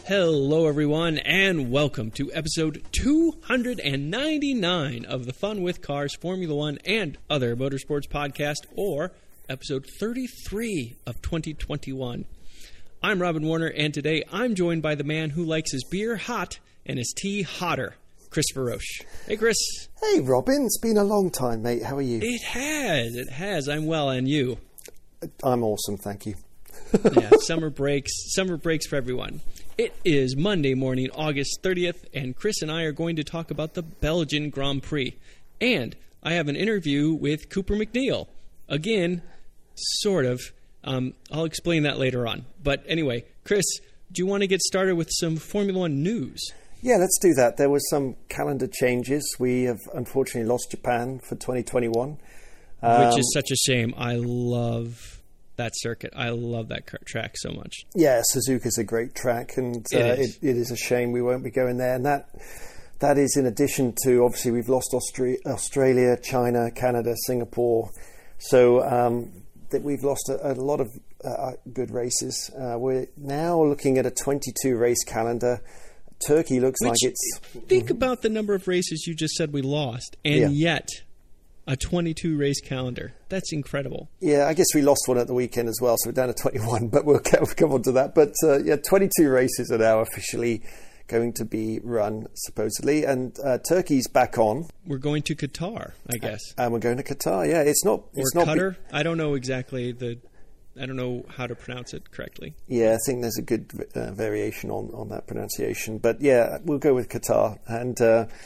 Hello, everyone, and welcome to episode 299 of the Fun with Cars Formula One and Other Motorsports podcast, or episode 33 of 2021. I'm Robin Warner, and today I'm joined by the man who likes his beer hot and his tea hotter, Christopher Roche. Hey, Chris. Hey, Robin. It's been a long time, mate. How are you? It has. I'm well, and you? I'm awesome, thank you. Yeah, summer breaks for everyone. It is Monday morning, August 30th, and Chris and I are going to talk about the Belgian Grand Prix. And I have an interview with Cooper MacNeil. Again, sort of. I'll explain that later on. But anyway, Chris, do you want to get started with some Formula One news? Yeah, let's do that. There was some calendar changes. We have unfortunately lost Japan for 2021. Which is such a shame. I love that circuit. I love that track so much. Yeah, Suzuka's a great track, and it is a shame we won't be going there. And that is in addition to, obviously, we've lost Australia, China, Canada, Singapore. So that we've lost a lot of good races. We're now looking at a 22-race calendar. Turkey looks like it's... Think about the number of races you just said we lost, and yet a 22-race calendar. That's incredible. Yeah, I guess we lost one at the weekend as well, so we're down to 21, but we'll come on to that. But 22 races are now officially going to be run, supposedly, and Turkey's back on. We're going to Qatar, I guess. And we're going to Qatar, yeah. It's not Qatar? I don't know exactly I don't know how to pronounce it correctly. Yeah, I think there's a good variation on that pronunciation. But yeah, we'll go with Qatar. And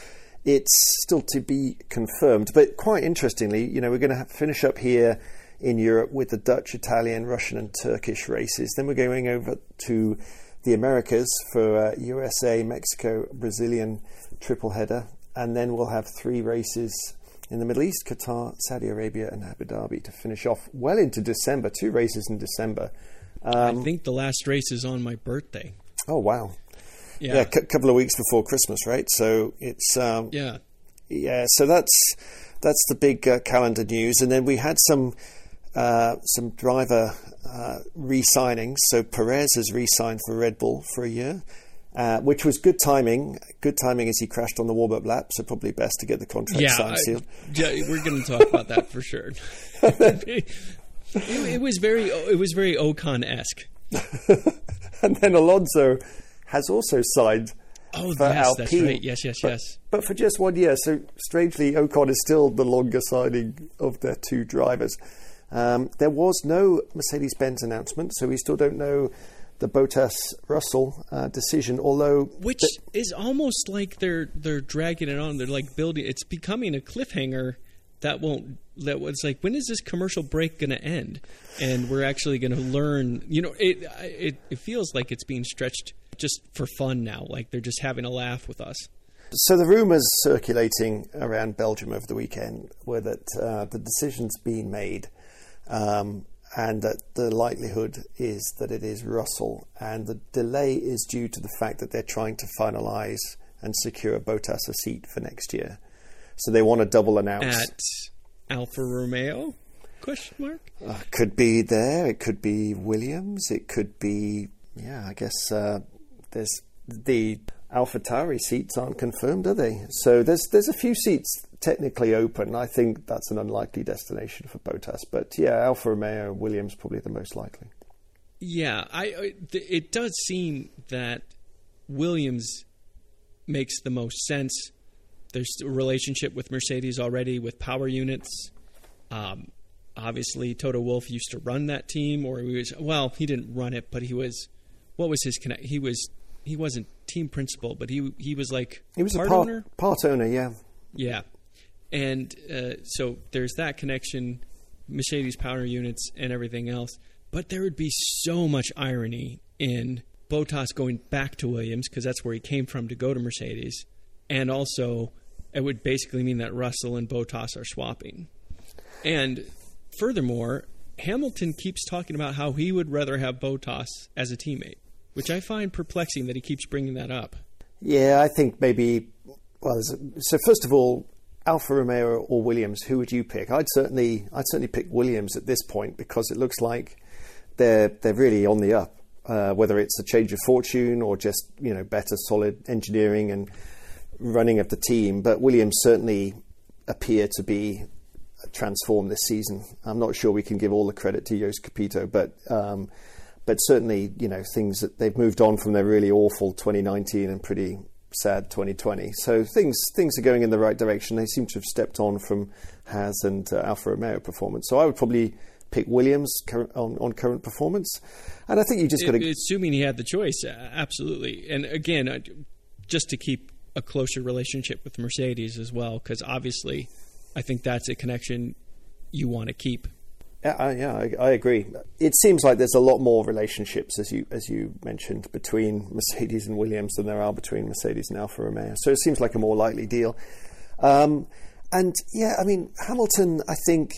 it's still to be confirmed. But quite interestingly, we're going to finish up here in Europe with the Dutch, Italian, Russian and Turkish races. Then we're going over to the Americas for USA, Mexico, Brazilian triple header. And then we'll have 3 races in the Middle East, Qatar, Saudi Arabia and Abu Dhabi to finish off well into December. 2 races in December. I think the last race is on my birthday. Oh, wow. Yeah, a couple of weeks before Christmas, right? So it's... so that's the big calendar news. And then we had some driver re-signings. So Perez has re-signed for Red Bull for a year. Which was good timing. Good timing as he crashed on the warm-up lap, so probably best to get the contract signed sealed. Yeah, we're going to talk about that for sure. It was very Ocon-esque. And then Alonso has also signed for Alpine. That's right. Yes. But for just 1 year. So strangely, Ocon is still the longer signing of their 2 drivers. There was no Mercedes-Benz announcement, so we still don't know the Bottas-Russell decision, although... Which is almost like they're dragging it on. They're like building... It's becoming a cliffhanger that won't... It's like, when is this commercial break going to end? And we're actually going to learn... It feels like it's being stretched just for fun now. Like they're just having a laugh with us. So the rumours circulating around Belgium over the weekend were that the decision's been made... and that the likelihood is that it is Russell. And the delay is due to the fact that they're trying to finalise and secure Bottas a seat for next year. So they want to double announce. At Alfa Romeo? ? Could be there. It could be Williams. It could be, I guess there's the AlphaTauri seats aren't confirmed, are they? So there's a few seats technically open. I think that's an unlikely destination for Bottas, but Alfa Romeo and Williams probably the most likely. Yeah, it does seem that Williams makes the most sense. There's a relationship with Mercedes already with power units. Obviously, Toto Wolff used to run that team, or he didn't run it, but he was. What was his connect? He wasn't team principal, but he was like part owner. Part owner, yeah. Yeah. And so there's that connection, Mercedes power units and everything else. But there would be so much irony in Bottas going back to Williams, because that's where he came from to go to Mercedes. And also, it would basically mean that Russell and Bottas are swapping. And furthermore, Hamilton keeps talking about how he would rather have Bottas as a teammate, which I find perplexing that he keeps bringing that up. Yeah, I think maybe... So first of all, Alfa Romeo or Williams, who would you pick? I'd certainly pick Williams at this point, because it looks like they're really on the up. whether it's a change of fortune or just, better solid engineering and running of the team. But Williams certainly appear to be transformed this season. I'm not sure we can give all the credit to Jost Capito, but certainly, things that they've moved on from their really awful 2019 and pretty sad 2020. So things are going in the right direction. They seem to have stepped on from Haas and Alfa Romeo performance. So I would probably pick Williams on current performance. And I think you just got to... Assuming he had the choice, absolutely. And again, just to keep a closer relationship with Mercedes as well, because obviously I think that's a connection you want to keep. I agree. It seems like there's a lot more relationships, as you mentioned, between Mercedes and Williams than there are between Mercedes and Alfa Romeo. So it seems like a more likely deal. Hamilton, I think,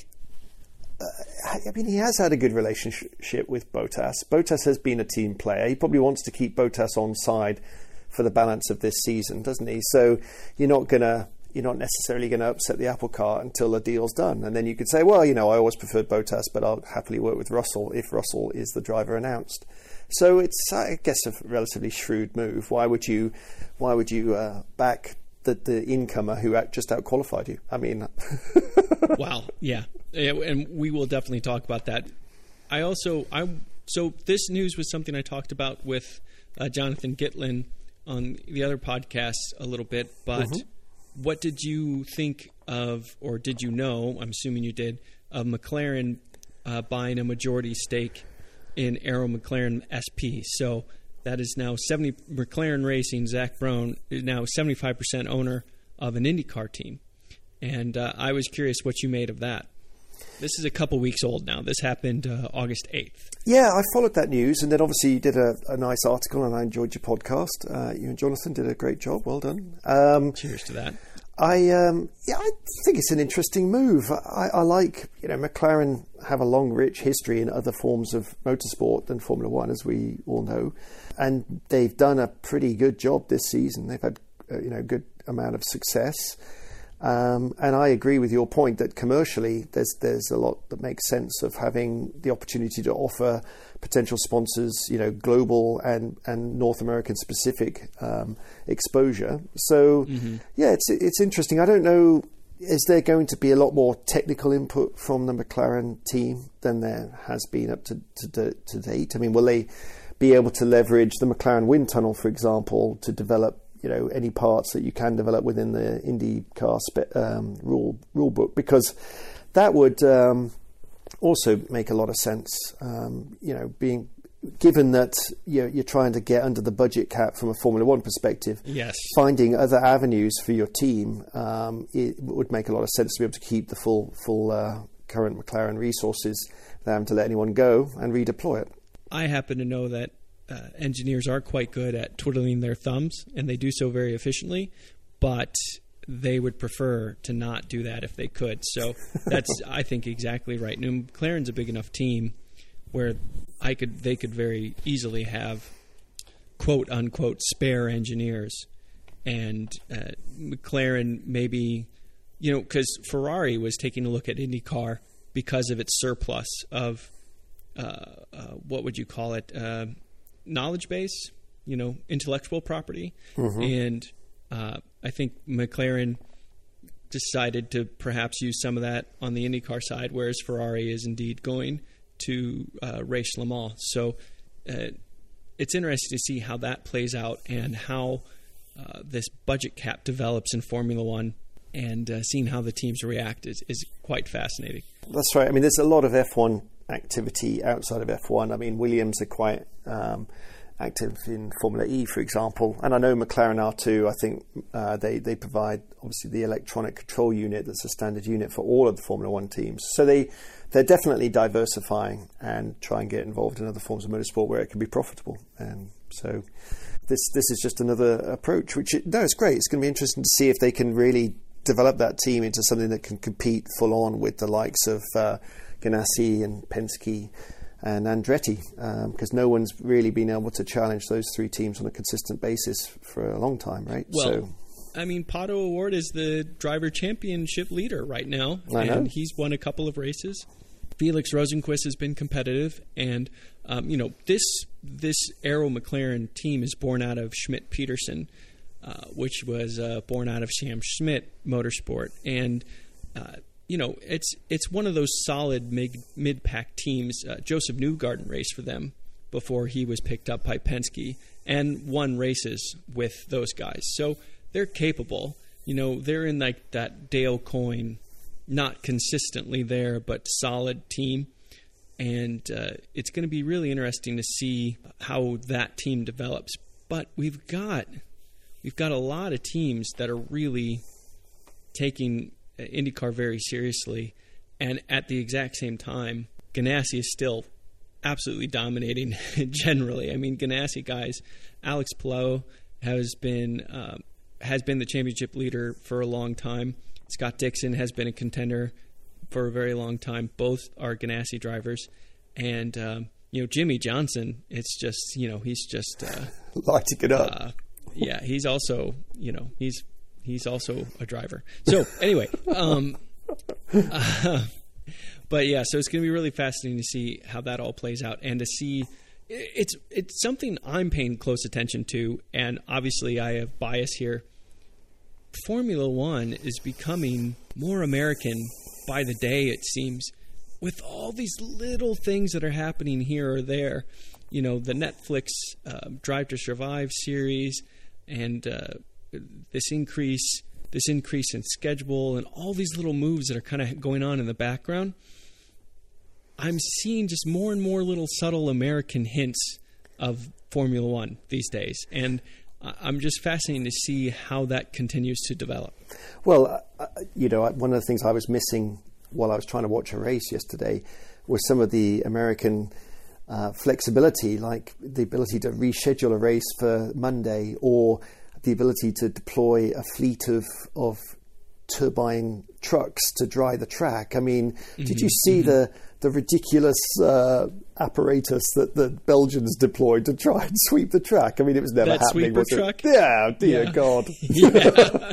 he has had a good relationship with Bottas. Bottas has been a team player. He probably wants to keep Bottas on side for the balance of this season, doesn't he? So you're not necessarily going to upset the apple cart until the deal's done. And then you could say, well, I always preferred Bottas, but I'll happily work with Russell if Russell is the driver announced. So it's, I guess, a relatively shrewd move. Why would you back the incomer who just out-qualified you? I mean... Wow, yeah. And we will definitely talk about that. So this news was something I talked about with Jonathan Gitlin on the other podcast a little bit, but... Mm-hmm. What did you think of, or did you know, I'm assuming you did, of McLaren buying a majority stake in Arrow McLaren SP? So that is now McLaren Racing, Zach Brown, is now 75% owner of an IndyCar team. And I was curious what you made of that. This is a couple weeks old now. This happened August 8th. Yeah, I followed that news, and then obviously you did a nice article, and I enjoyed your podcast. You and Jonathan did a great job. Well done. Cheers to that. I think it's an interesting move. I like, McLaren have a long, rich history in other forms of motorsport than Formula One, as we all know, and they've done a pretty good job this season. They've had, a good amount of success. And I agree with your point that commercially there's a lot that makes sense of having the opportunity to offer potential sponsors, global and North American specific exposure. So, yeah, it's interesting. I don't know, is there going to be a lot more technical input from the McLaren team than there has been up to date? I mean, will they be able to leverage the McLaren wind tunnel, for example, to develop any parts that you can develop within the IndyCar rule book, because that would also make a lot of sense. Being given that you're trying to get under the budget cap from a Formula One perspective, yes, finding other avenues for your team, it would make a lot of sense to be able to keep the full current McLaren resources without having to let anyone go and redeploy it. I happen to know that engineers are quite good at twiddling their thumbs, and they do so very efficiently, but they would prefer to not do that if they could. So that's, I think, exactly right. And McLaren's a big enough team where they could very easily have quote unquote spare engineers, and McLaren maybe, because Ferrari was taking a look at IndyCar because of its surplus of what would you call it? Knowledge base, intellectual property. Mm-hmm. And I think McLaren decided to perhaps use some of that on the IndyCar side, whereas Ferrari is indeed going to race Le Mans. So it's interesting to see how that plays out and how this budget cap develops in Formula One, and seeing how the teams react is quite fascinating. That's right. I mean, there's a lot of F1 activity outside of F1. I mean, Williams are quite active in Formula E, for example, and I know McLaren are too. I think they provide obviously the electronic control unit that's a standard unit for all of the Formula One teams. So they're definitely diversifying and try and get involved in other forms of motorsport where it can be profitable. And so this is just another approach, which it's great. It's going to be interesting to see if they can really develop that team into something that can compete full on with the likes of Ganassi and Penske and Andretti, because no one's really been able to challenge those three teams on a consistent basis for a long time, right? Well, I mean, Pato O'Ward is the driver championship leader right now, and he's won a couple of races. Felix Rosenqvist has been competitive, and this Arrow McLaren team is born out of Schmidt-Peterson, which was born out of Sam Schmidt Motorsport, and it's one of those solid mid-pack teams. Joseph Newgarden raced for them before he was picked up by Penske, and won races with those guys. So they're capable. They're in like that Dale Coyne, not consistently there, but solid team. And it's going to be really interesting to see how that team develops. But we've got a lot of teams that are really taking IndyCar very seriously. And at the exact same time, Ganassi is still absolutely dominating generally. I mean, Ganassi guys, Alex Palou has been the championship leader for a long time. Scott Dixon has been a contender for a very long time. Both are Ganassi drivers. And, Jimmy Johnson, it's just, he's just... lighting it up. Yeah, he's also, he's also a driver. So, anyway... but yeah, so it's going to be really fascinating to see how that all plays out, and to see it's something I'm paying close attention to, and obviously I have bias here. Formula One is becoming more American by the day, it seems, with all these little things that are happening here or there. The Netflix Drive to Survive series, and this increase in schedule, and all these little moves that are kind of going on in the background. I'm seeing just more and more little subtle American hints of Formula One these days. And I'm just fascinated to see how that continues to develop. Well, one of the things I was missing while I was trying to watch a race yesterday was some of the American flexibility, like the ability to reschedule a race for Monday, or the ability to deploy a fleet of turbine trucks to dry the track. I mean, did you see the ridiculous apparatus that the Belgians deployed to try and sweep the track? I mean, it was never happening, was it? Truck? Yeah, dear God. Yeah.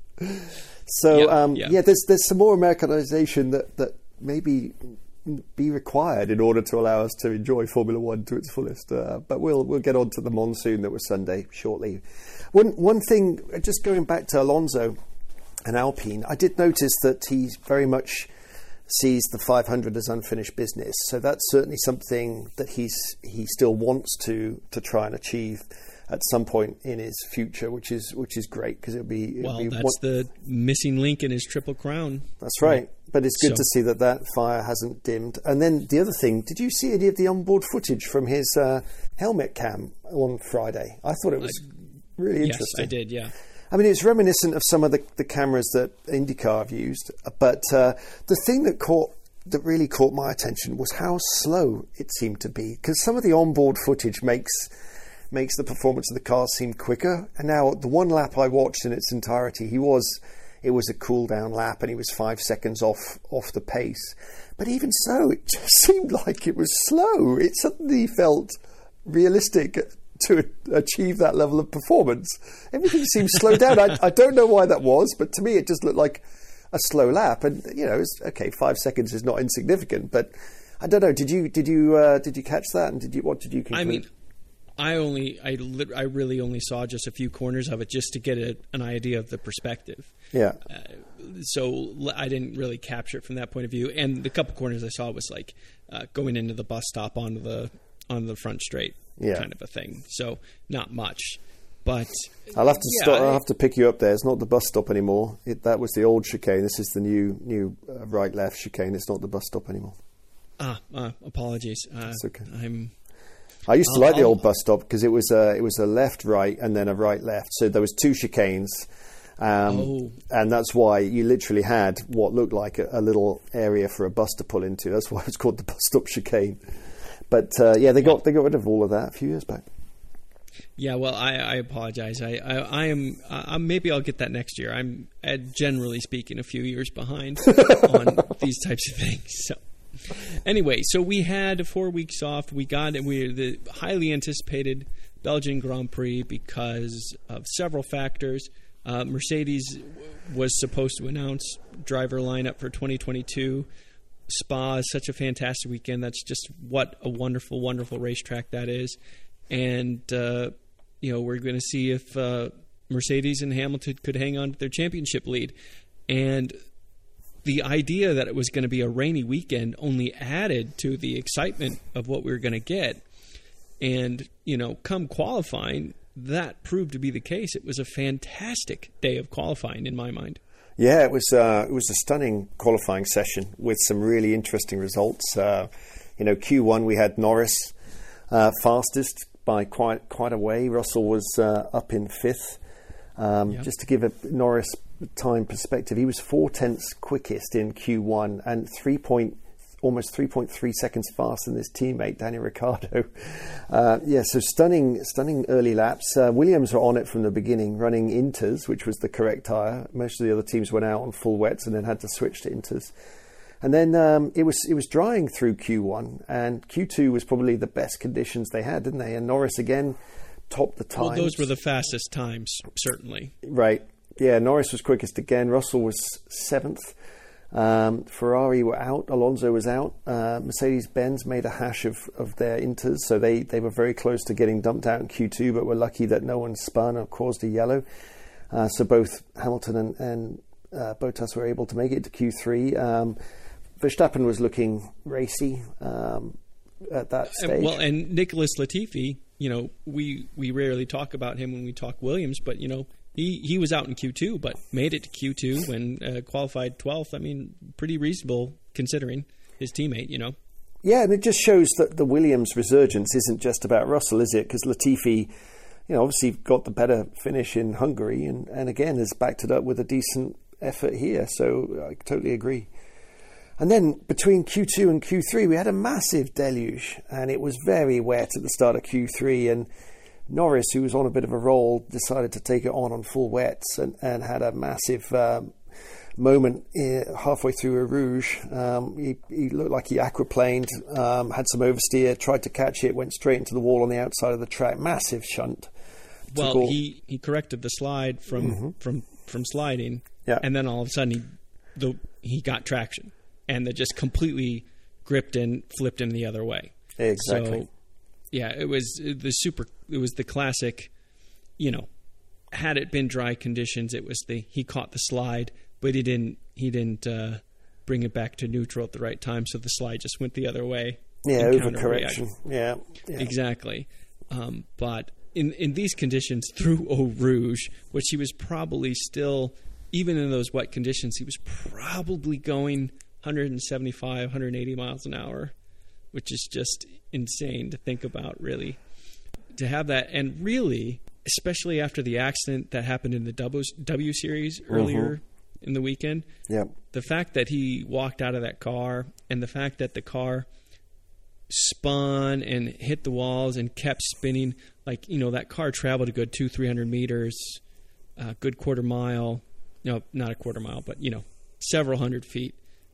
So, there's some more Americanization that maybe be required in order to allow us to enjoy Formula One to its fullest. But we'll get on to the monsoon that was Sunday shortly. One thing, just going back to Alonso and Alpine, I did notice that he very much sees the 500 as unfinished business. So that's certainly something that he still wants to try and achieve at some point in his future, which is great, because it'll be that's the missing link in his Triple Crown. That's right. But it's good to see that fire hasn't dimmed. And then the other thing, did you see any of the onboard footage from his helmet cam on Friday? I thought it was really interesting. Yes, I did, yeah. I mean, it's reminiscent of some of the cameras that IndyCar have used. But the thing that really caught my attention was how slow it seemed to be, because some of the onboard footage makes the performance of the car seem quicker. And now the one lap I watched in its entirety, it was a cool down lap, and he was 5 seconds off the pace. But even so, it just seemed like it was slow. It suddenly felt realistic to achieve that level of performance. Everything seemed slowed down. I don't know why that was, but to me it just looked like a slow lap. And it's okay. 5 seconds is not insignificant, but I don't know. Did you catch that? And what did you conclude? I mean, I really only saw just a few corners of it just to get an idea of the perspective. Yeah. So I didn't really capture it from that point of view. And the couple corners I saw was like going into the bus stop onto the front straight, kind of a thing. So not much. But I'll have to stop. I'll have to pick you up there. It's not the bus stop anymore. That was the old chicane. This is the new right left chicane. It's not the bus stop anymore. Apologies. It's okay. I used to like the old bus stop because it was a left right and then a right left. So there was two chicanes, and that's why you literally had what looked like a little area for a bus to pull into. That's why it's called the bus stop chicane. But they got rid of all of that a few years back. Yeah, well, I apologize. I am maybe I'll get that next year. I'm generally speaking a few years behind on these types of things. So. Anyway, so we had 4 weeks off. We the highly anticipated Belgian Grand Prix because of several factors. Mercedes was supposed to announce driver lineup for 2022 Spa is such a fantastic weekend. That's just what a wonderful, wonderful racetrack that is. And, we're going to see if Mercedes and Hamilton could hang on to their championship lead. And the idea that it was going to be a rainy weekend only added to the excitement of what we were going to get. And, come qualifying, that proved to be the case. It was a fantastic day of qualifying in my mind. Yeah, it was a stunning qualifying session with some really interesting results. Q1 we had Norris fastest by quite a way. Russell was up in fifth. Just to give a Norris time perspective, he was 0.4 quickest in Q1 and almost 3.3 seconds faster than his teammate Daniel Ricciardo. So stunning early laps. Williams were on it from the beginning, running Inters, which was the correct tyre. Most of the other teams went out on full wets and then had to switch to Inters. And then it was drying through Q1, and Q2 was probably the best conditions they had, didn't they? And Norris again topped the times. Well, those were the fastest times, certainly. Right. Yeah, Norris was quickest again. Russell was 7th. Ferrari were out. Alonso was out. Mercedes-Benz made a hash of their Inters, so they were very close to getting dumped out in Q2, but were lucky that no one spun or caused a yellow. So both Hamilton and Bottas were able to make it to Q3. Verstappen was looking racy at that stage. And Nicholas Latifi, we rarely talk about him when we talk Williams, but he was out in Q2, but made it to Q2 and qualified 12th. I mean, pretty reasonable considering his teammate, Yeah, and it just shows that the Williams resurgence isn't just about Russell, is it? Because Latifi, obviously got the better finish in Hungary and again has backed it up with a decent effort here. So I totally agree. And then between Q2 and Q3, we had a massive deluge, and it was very wet at the start of Q3. And Norris, who was on a bit of a roll, decided to take it on full wets and had a massive moment halfway through a Rouge. He looked like he aquaplaned, had some oversteer, tried to catch it, went straight into the wall on the outside of the track. Massive shunt. Well, he corrected the slide from sliding, and then all of a sudden he got traction. And that just completely gripped and flipped him the other way. Exactly. So, yeah, it was the classic, had it been dry conditions, it was he caught the slide, but he didn't bring it back to neutral at the right time, so the slide just went the other way. Yeah, overcorrection. Yeah. Exactly. But in these conditions through Eau Rouge, which he was probably still, even in those wet conditions, he was probably going 175, 180 miles an hour, which is just insane to think about, really. To have that, and really, especially after the accident that happened in the W Series earlier in the weekend, the fact that he walked out of that car and the fact that the car spun and hit the walls and kept spinning, that car traveled a good 200-300 meters, a good quarter mile, no, not a quarter mile, but, several hundred feet.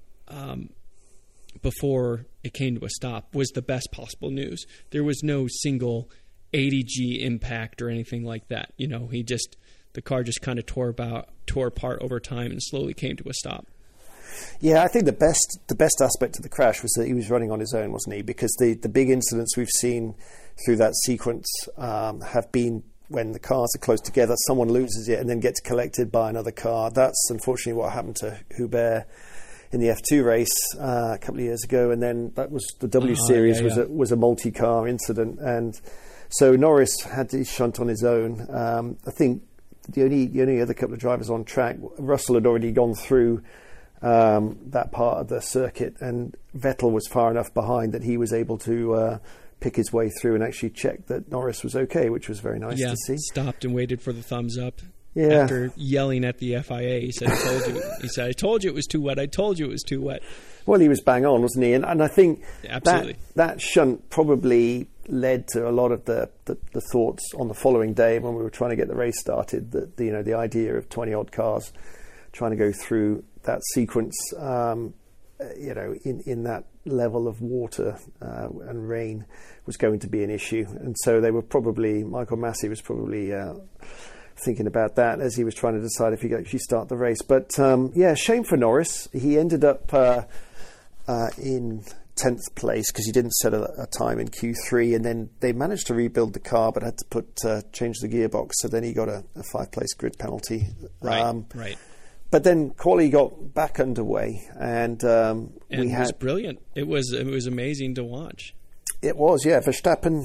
Before it came to a stop was the best possible news. There was no single 80G impact or anything like that. The car just kind of tore apart over time and slowly came to a stop. Yeah, I think the best aspect of the crash was that he was running on his own, wasn't he? Because the big incidents we've seen through that sequence have been when the cars are close together, someone loses it and then gets collected by another car. That's unfortunately what happened to Hubert in the F2 race a couple of years ago, and then that was the W Series was a multi-car incident, and so Norris had his shunt on his own. I think the only other couple of drivers on track, Russell had already gone through that part of the circuit, and Vettel was far enough behind that he was able to pick his way through and actually check that Norris was okay, which was very nice to see. Stopped and waited for the thumbs up. Yeah. After yelling at the FIA, he said, I told you it was too wet. I told you it was too wet. Well, he was bang on, wasn't he? And I think absolutely that shunt probably led to a lot of the thoughts on the following day when we were trying to get the race started, that the idea of 20 odd cars trying to go through that sequence, in that level of water and rain was going to be an issue. And so Michael Massey was probably thinking about that as he was trying to decide if he could actually start the race. But shame for Norris. He ended up in 10th place because he didn't set a time in Q3, and then they managed to rebuild the car but had to change the gearbox, so then he got a 5-place grid penalty. Right. But then quali got back underway, and it was brilliant. It was amazing to watch. It was, yeah. Verstappen,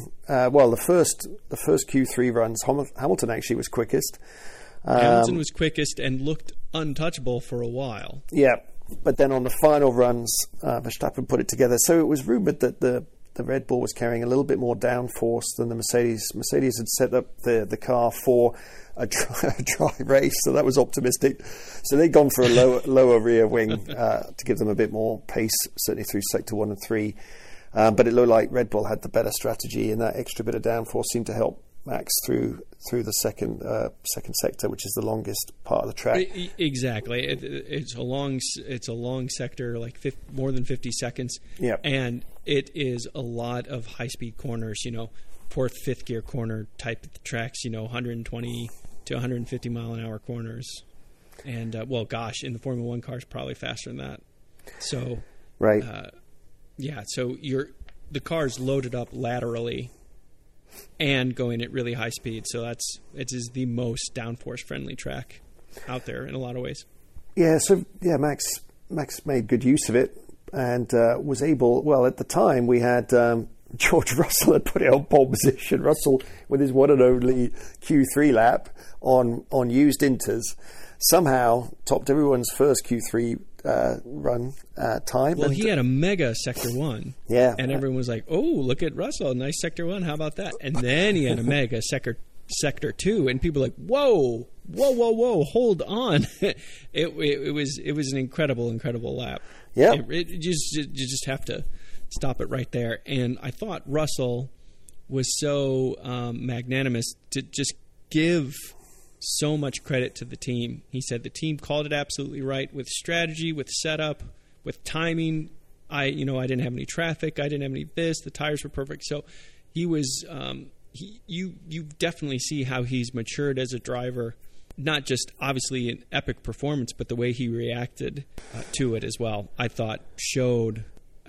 the first Q3 runs, Hamilton actually was quickest. Hamilton was quickest and looked untouchable for a while. Yeah, but then on the final runs, Verstappen put it together. So it was rumoured that the Red Bull was carrying a little bit more downforce than the Mercedes. Mercedes had set up the car for a dry race, so that was optimistic. So they'd gone for a lower rear wing to give them a bit more pace, certainly through Sector 1 and 3. But it looked like Red Bull had the better strategy, and that extra bit of downforce seemed to help Max through the second sector, which is the longest part of the track. Exactly, it's a long sector, like more than 50 seconds. Yeah, and it is a lot of high speed corners. Fourth, fifth gear corner type tracks. 120 to 150 mile an hour corners, and in the Formula One cars probably faster than that. So right. Yeah, so the car's loaded up laterally and going at really high speed. So it is the most downforce friendly track out there in a lot of ways. Yeah, so Max made good use of it and was able. Well, at the time we had George Russell had put it on pole position. Russell with his one and only Q3 lap on used Inters somehow topped everyone's first Q3 run time. Well, he had a mega Sector 1. Yeah. And everyone was like, oh, look at Russell, nice Sector 1, how about that? And then he had a mega Sector 2, and people were like, whoa, hold on. It was an incredible lap. Yeah. You just have to stop it right there. And I thought Russell was so magnanimous to just give so much credit to the team. He said the team called it absolutely right with strategy, with setup, with timing. I didn't have any traffic. I didn't have any this. The tires were perfect. So he was. You definitely see how he's matured as a driver. Not just obviously an epic performance, but the way he reacted to it as well. I thought showed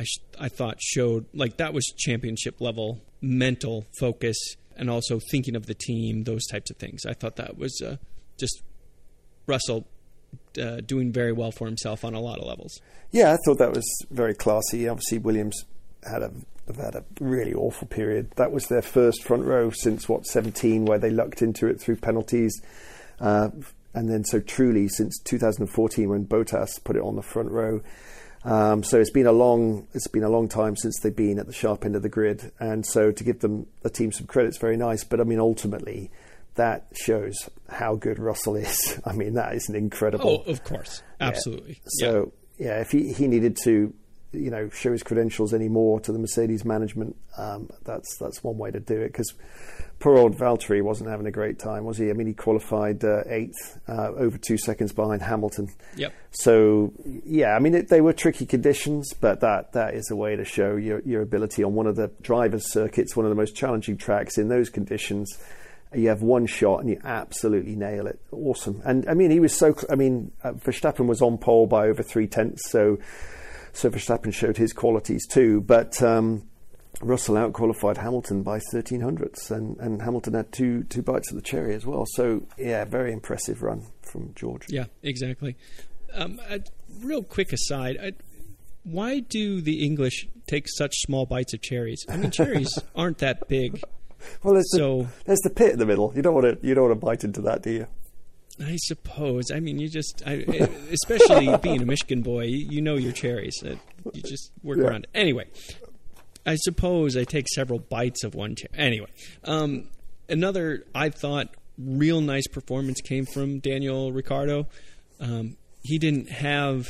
like that was championship level mental focus. And also thinking of the team, those types of things. I thought that was just Russell doing very well for himself on a lot of levels. Yeah, I thought that was very classy. Obviously, Williams have had a really awful period. That was their first front row since 17, where they lucked into it through penalties, and then so truly since 2014 when Bottas put it on the front row. So it's been a long time since they've been at the sharp end of the grid, and so to give the team some credit is very nice. But I mean, ultimately, that shows how good Russell is. I mean, that is an incredible. Oh, of course, absolutely. Yeah. So if he needed to, show his credentials anymore to the Mercedes management, that's one way to do it. Because poor old Valtteri wasn't having a great time, was he? I mean, he qualified 8th, over 2 seconds behind Hamilton. Yep. So, I mean, they were tricky conditions, but that is a way to show your ability on one of the drivers' circuits, one of the most challenging tracks in those conditions. You have one shot and you absolutely nail it. Awesome. And, I mean, Verstappen was on pole by over 3/10, so Verstappen showed his qualities too, but Russell out-qualified Hamilton by 1300ths, and Hamilton had two bites of the cherry as well. So, very impressive run from George. Yeah, exactly. A real quick aside, why do the English take such small bites of cherries? I mean, cherries aren't that big. Well, there's the pit in the middle. You don't want to bite into that, do you? I suppose. I mean, especially being a Michigan boy, you know your cherries. You just work around it. Anyway, I suppose I take several bites of one cherry. Anyway, another, I thought, real nice performance came from Daniel Ricciardo. He didn't have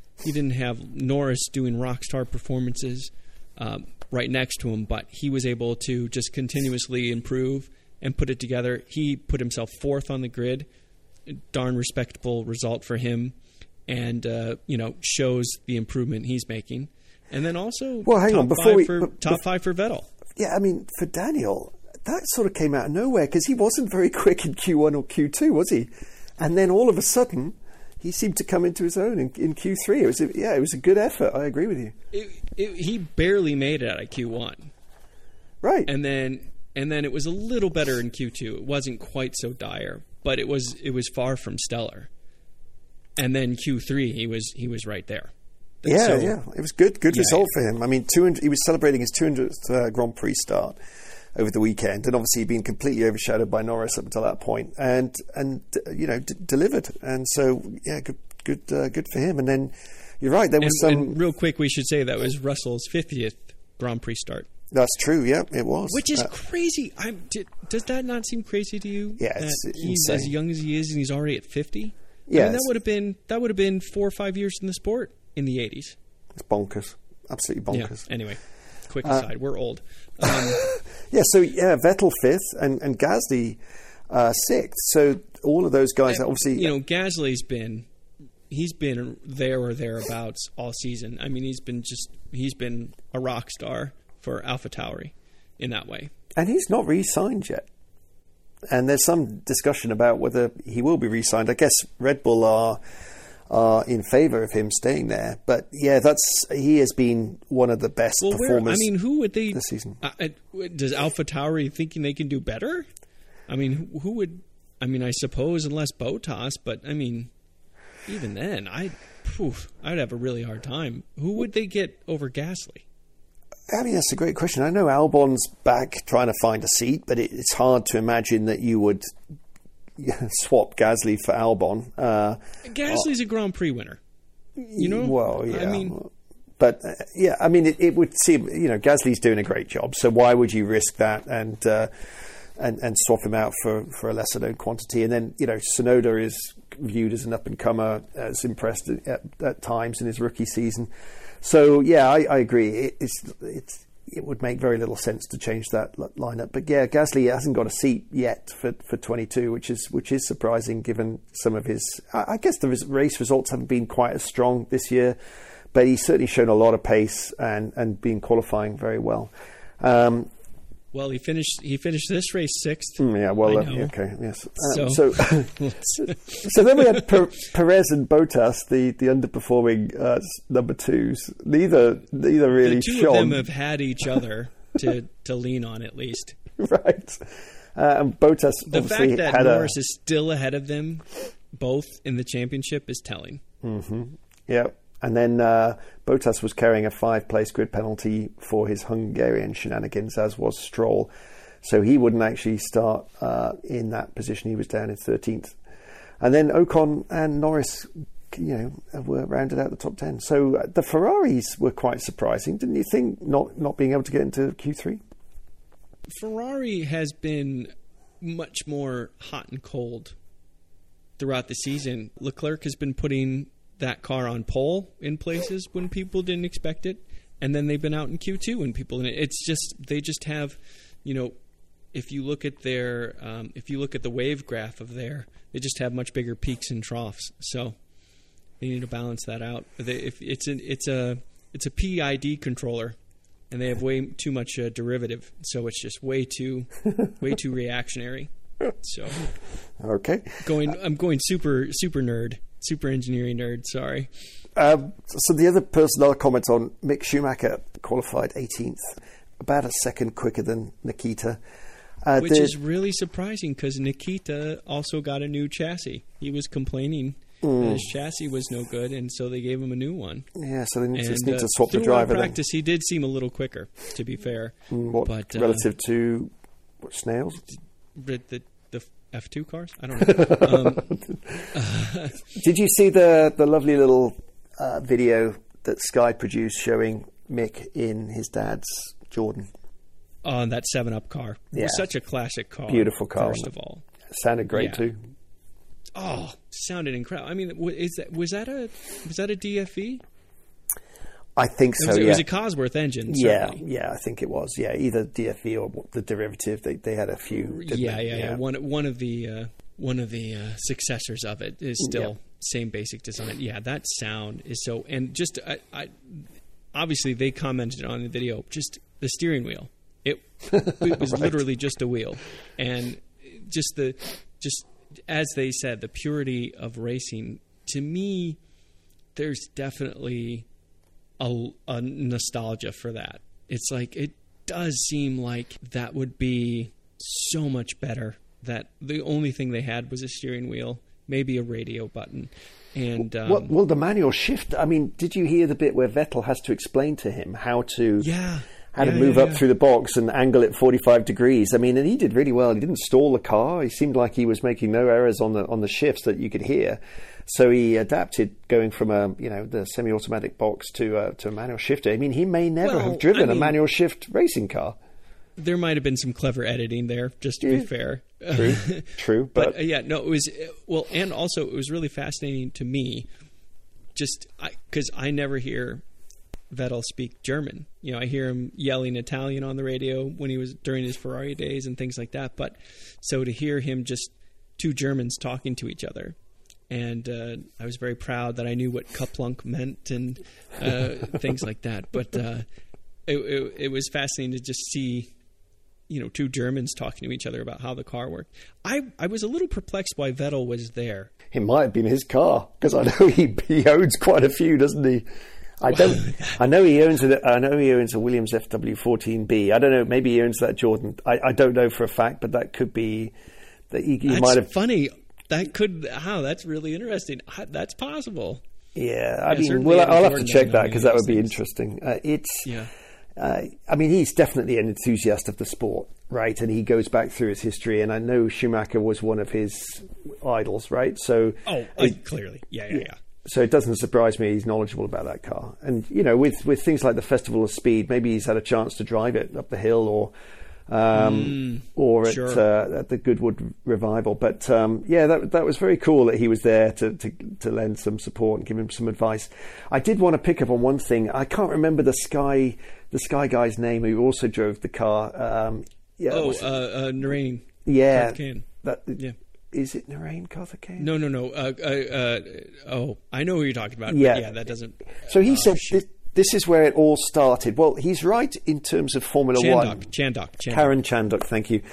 Norris doing rock star performances right next to him, but he was able to just continuously improve and put it together. He put himself 4th on the grid. Darn respectable result for him, and shows the improvement he's making. And then also, top 5 for Vettel. Yeah, I mean, for Daniel, that sort of came out of nowhere because he wasn't very quick in Q1 or Q2, was he? And then all of a sudden, he seemed to come into his own in Q3. It was a good effort. I agree with you. He barely made it out of Q1, right? And then it was a little better in Q2. It wasn't quite so dire, but it was far from stellar. And then Q3, he was right there. Yeah. It was good result for him. I mean, he was celebrating his 200th Grand Prix start over the weekend, and obviously been completely overshadowed by Norris up until that point, and delivered. And so, yeah, good for him. And then you're right, there was and real quick, we should say that was Russell's 50th Grand Prix start. That's true. Yeah, it was. Which is crazy. Does that not seem crazy to you? Yeah, he's insane. As young as he is, and he's already at 50. Yeah, I mean, that would have been 4 or 5 years in the sport in the 80s. It's bonkers, absolutely bonkers. Yeah. Anyway, quick aside, we're old. Vettel 5th and Gasly 6th. So all of those guys, obviously, Gasly's been there or thereabouts all season. I mean, he's been a rock star for AlphaTauri in that way. And he's not re-signed yet. And there's some discussion about whether he will be re-signed. I guess Red Bull are in favour of him staying there. But yeah, he has been one of the best performers. Who would they this season? Does AlphaTauri thinking they can do better? I mean, who would? I mean, I suppose unless Bottas, but I mean, even then, I'd have a really hard time. Who would they get over Gasly? I mean, that's a great question. I know Albon's back trying to find a seat, but it's hard to imagine that you would swap Gasly for Albon. Gasly's a Grand Prix winner. Well, yeah. I mean, but it would seem, Gasly's doing a great job. So why would you risk that and swap him out for a lesser known quantity? And then, Tsunoda is viewed as an up and comer, as impressed at times in his rookie season. So yeah, I agree. It would make very little sense to change that lineup. But yeah, Gasly hasn't got a seat yet for 22, which is surprising given some of his. I guess the race results haven't been quite as strong this year, but he's certainly shown a lot of pace and been qualifying very well. Well, he finished this race 6th. Yeah, well, okay, yes. So then we had Perez and Bottas, the underperforming number 2s. Neither really the two shone. of them have had each other to lean on at least. Right. And Bottas the fact that Norris is still ahead of them, both in the championship, is telling. Mm-hmm. Yeah. And then Bottas was carrying a 5-place grid penalty for his Hungarian shenanigans, as was Stroll. So he wouldn't actually start in that position. He was down in 13th. And then Ocon and Norris, were rounded out the top 10. So the Ferraris were quite surprising, didn't you think, not being able to get into Q3? Ferrari has been much more hot and cold throughout the season. Leclerc has been putting that car on pole in places when people didn't expect it, and then they've been out in Q2 when people didn't. It's just they just have, if you look at the wave graph of they just have much bigger peaks and troughs. So they need to balance that out. It's a PID controller, and they have way too much derivative, so it's just way too reactionary. So okay, I'm going super nerd. Super engineering nerd, sorry. So the other person I'll comment on, Mick Schumacher qualified 18th, about a second quicker than Nikita. Which is really surprising because Nikita also got a new chassis. He was complaining that his chassis was no good, and so they gave him a new one. Yeah, so they just need to swap the driver. Through practice, he did seem a little quicker, to be fair. Relative to Snails? The F2 cars? I don't know. Did you see the lovely little video that Sky produced showing Mick in his dad's Jordan? On that 7-Up car. Yeah. It was such a classic car. Beautiful car. First of all. It sounded great too. Oh, sounded incredible. I mean, was that a DFE? I think so. It was a Cosworth engine. Certainly. Yeah, I think it was. Yeah, either DFE or the derivative. They had a few. Yeah. One of the successors of it is still same basic design. Yeah, that sound is so. And just I obviously they commented on the video. Just the steering wheel. It was right. Literally just a wheel, and just as they said, the purity of racing to me, there's definitely a nostalgia for that. It's like, it does seem like that would be so much better, that the only thing they had was a steering wheel, maybe a radio button. And well, the manual shift. I mean, did you hear the bit where Vettel has to explain to him how to move up through the box and angle it 45 degrees? I mean, and he did really well. He didn't stall the car. He seemed like he was making no errors on the shifts that you could hear. So he adapted going from the semi-automatic box to a manual shifter. I mean, he may never have driven a manual shift racing car. There might have been some clever editing there, just to be fair. True. But it was, and also it was really fascinating to me, because I never hear Vettel speak German. I hear him yelling Italian on the radio when he was during his Ferrari days and things like that. But so to hear him, just two Germans talking to each other, and I was very proud that I knew what Kaplunk meant and things like that. But it was fascinating to just see, two Germans talking to each other about how the car worked. I was a little perplexed why Vettel was there. It might have been his car, because I know he owns quite a few, doesn't he? I know he owns a Williams FW14B. I don't know. Maybe he owns that Jordan. I don't know for a fact, but that could be that he might have. Funny. That's really interesting. That's possible. Yeah, I mean, I'll have to check that, because that would be interesting. I mean, he's definitely an enthusiast of the sport, right? And he goes back through his history, and I know Schumacher was one of his idols, right? So, clearly, yeah. So it doesn't surprise me he's knowledgeable about that car. And with things like the Festival of Speed, maybe he's had a chance to drive it up the hill, or at the Goodwood Revival. But that was very cool that he was there to lend some support and give him some advice. I did want to pick up on one thing. I can't remember the Sky guy's name who also drove the car. Narain. Yeah. Yeah. Is it Narain Karthikeyan? No. I know who you're talking about. Yeah. But yeah, that doesn't. So he said this is where it all started. Well, he's right in terms of Formula One. Chandhok. Karen Chandhok, thank you.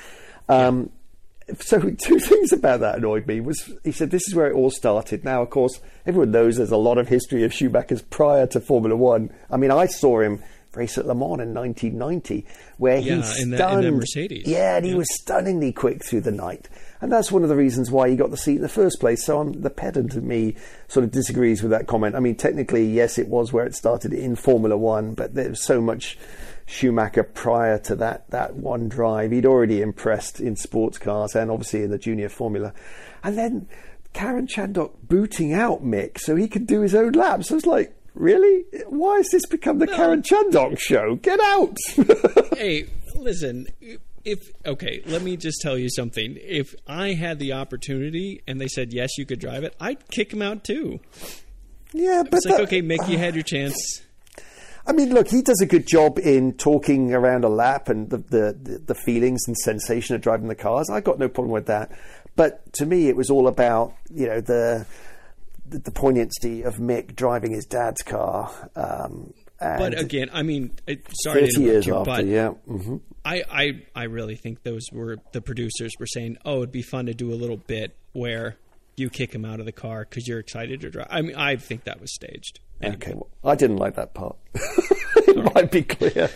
So two things about that annoyed me. He said this is where it all started. Now, of course, everyone knows there's a lot of history of Schumacher's prior to Formula One. I mean, I saw him race at Le Mans in 1990, where he stunned in the Mercedes. Yeah, and he was stunningly quick through the night. And that's one of the reasons why he got the seat in the first place. So the pedant in me sort of disagrees with that comment. I mean, technically, yes, it was where it started in Formula One, but there was so much Schumacher prior to that one drive. He'd already impressed in sports cars and obviously in the junior formula. And then Karen Chandhok booting out Mick so he could do his own laps. I was like, really? Why has this become the Karen Chandhok show? Get out! Hey, listen... let me just tell you something. If I had the opportunity and they said, yes, you could drive it, I'd kick him out too. Yeah, but it's okay, Mick, you had your chance. I mean, look, he does a good job in talking around a lap and the feelings and sensation of driving the cars. I got no problem with that. But to me, it was all about, the poignancy of Mick driving his dad's car. But again, I mean, sorry 30 to years you, after, but yeah. Mm-hmm. I really think those were the producers were saying, oh, it'd be fun to do a little bit where you kick him out of the car because you're excited to drive. I mean, I think that was staged. Anyway. Okay, well, I didn't like that part. It might be clear.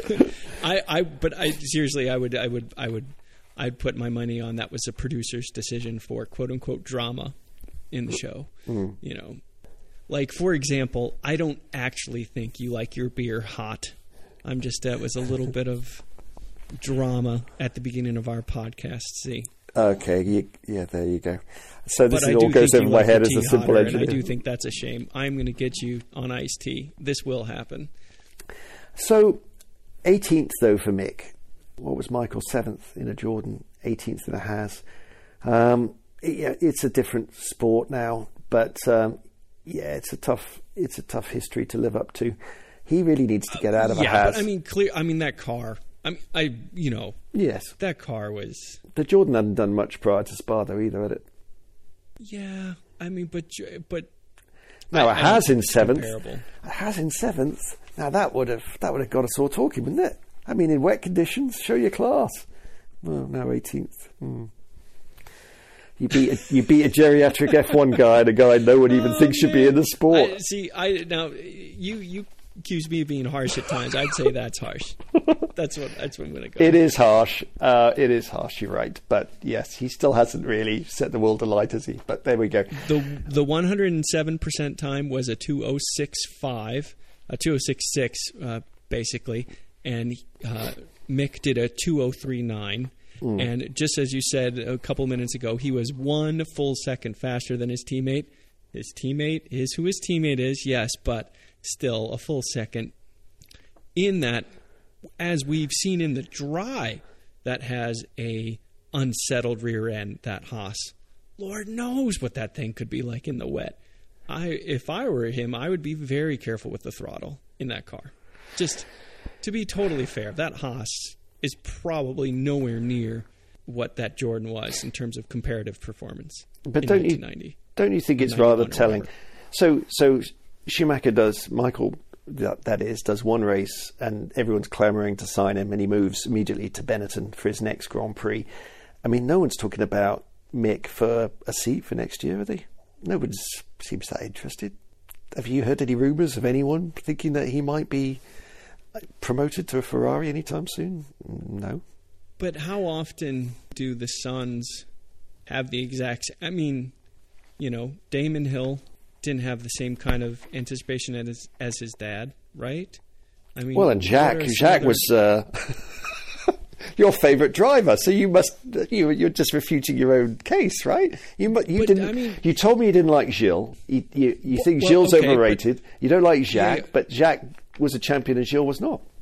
Seriously, I'd put my money on that was a producer's decision for quote unquote drama in the show. Mm. Like, for example, I don't actually think you like your beer hot. That was a little bit of drama at the beginning of our podcast. See? Okay, there you go. So this all goes over my head as a simple engineer. I do think that's a shame. I'm going to get you on iced tea. This will happen. So, 18th though for Mick. What was Michael? 7th in a Jordan, 18th in a Haas. It's a different sport now, but it's a tough history to live up to. He really needs to get out of a Haas. But I mean that car. Yes, that car was. The Jordan hadn't done much prior to Spa though either, had it? Yeah, I mean, but now a Haas in 7th. A Haas in 7th. Now that would have got us all talking, wouldn't it? I mean, in wet conditions, show your class. Well, now 18th. You beat a geriatric F1 guy and a guy no one even thinks should be in the sport. Now you accuse me of being harsh at times. I'd say that's harsh. That's what I'm going to go. It is harsh. It is harsh. You're right. But yes, he still hasn't really set the world alight, has he? But there we go. The 107% time was a 2:06.5, a 2:06.6 basically, and Mick did a 2:03.9. And just as you said a couple minutes ago, he was 1 full second faster than his teammate. His teammate is who his teammate is, yes, but still a full second. In that, as we've seen in the dry, that has a unsettled rear end, that Haas. Lord knows what that thing could be like in the wet. If I were him, I would be very careful with the throttle in that car. Just to be totally fair, that Haas is probably nowhere near what that Jordan was in terms of comparative performance. But don't you think it's rather telling? So Schumacher does one race, and everyone's clamouring to sign him, and he moves immediately to Benetton for his next Grand Prix. I mean, no one's talking about Mick for a seat for next year, are they? No one seems that interested. Have you heard any rumours of anyone thinking that he might be promoted to a Ferrari anytime soon? No. But how often do the sons have the exact... I mean, Damon Hill didn't have the same kind of anticipation as his dad, right? I mean, well, and Jacques was your favourite driver, so you're just refuting your own case, right? You told me you didn't like Gilles. You think Gilles overrated. You don't like Jacques, but Jacques was a champion and Gilles was not.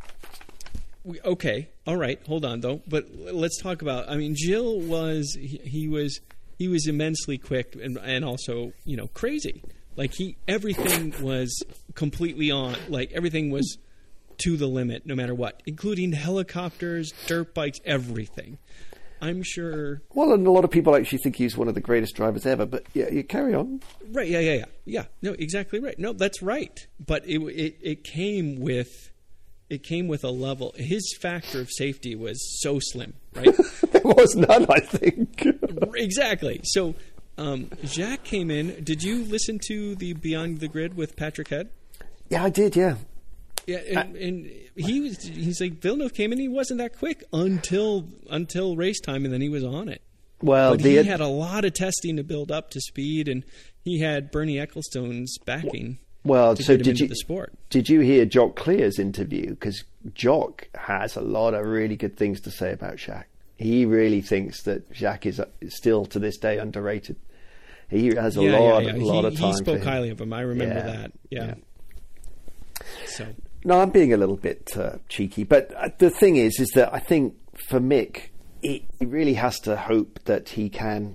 Okay, all right, hold on though. But let's talk about. I mean, Gilles was he was immensely quick and also crazy. Like everything was completely on. Like everything was to the limit, no matter what, including helicopters, dirt bikes, everything. I'm sure. Well, and a lot of people actually think he's one of the greatest drivers ever. But yeah, you carry on. Right? Yeah. No, exactly right. No, that's right. But it came with a level. His factor of safety was so slim, right? There was none, I think. Exactly. So Jacques came in. Did you listen to the Beyond the Grid with Patrick Head? Yeah, I did. Yeah. Yeah, and he's like, Villeneuve came in, he wasn't that quick until race time, and then he was on it. Well, but he had a lot of testing to build up to speed, and he had Bernie Ecclestone's backing. Well, to so get him into the sport. Did you hear Jock Clear's interview? Because Jock has a lot of really good things to say about Jacques. He really thinks that Jacques is still to this day underrated. He has a lot of time. He spoke highly of him. I remember that. Yeah. So. No, I'm being a little bit cheeky, but the thing is that I think for Mick, he really has to hope that he can,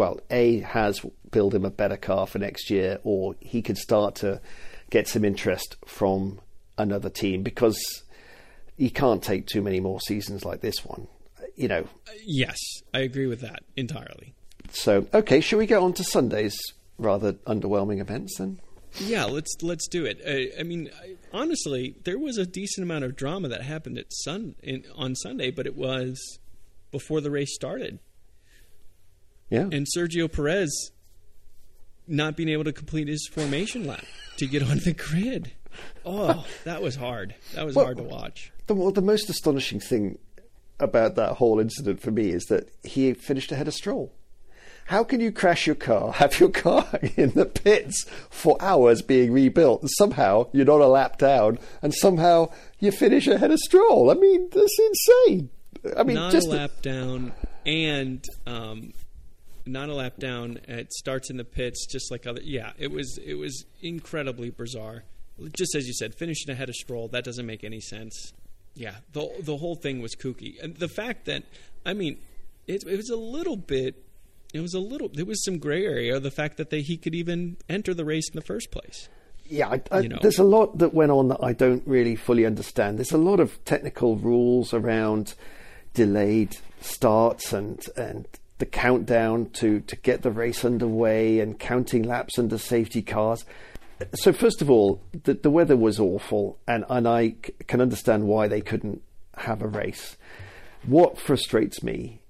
build him a better car for next year, or he could start to get some interest from another team, because he can't take too many more seasons like this one, Yes, I agree with that entirely. So, okay, shall we get on to Sunday's rather underwhelming events then? Yeah, let's do it. I mean, honestly, there was a decent amount of drama that happened on Sunday, but it was before the race started. Yeah. And Sergio Perez not being able to complete his formation lap to get on the grid. Oh, that was hard. That was hard to watch. The most astonishing thing about that whole incident for me is that he finished ahead of Stroll. How can you crash your car, have your car in the pits for hours being rebuilt, and somehow you're not a lap down, and somehow you finish ahead of Stroll? I mean, that's insane. I mean, not a lap down, and not a lap down. It starts in the pits, just like other. Yeah, it was incredibly bizarre. Just as you said, finishing ahead of Stroll, that doesn't make any sense. Yeah, the whole thing was kooky, and the fact that, I mean, it was a little bit. There was some gray area, the fact that he could even enter the race in the first place. Yeah, there's a lot that went on that I don't really fully understand. There's a lot of technical rules around delayed starts and the countdown to get the race underway and counting laps under safety cars. So first of all, the weather was awful, and I can understand why they couldn't have a race. What frustrates me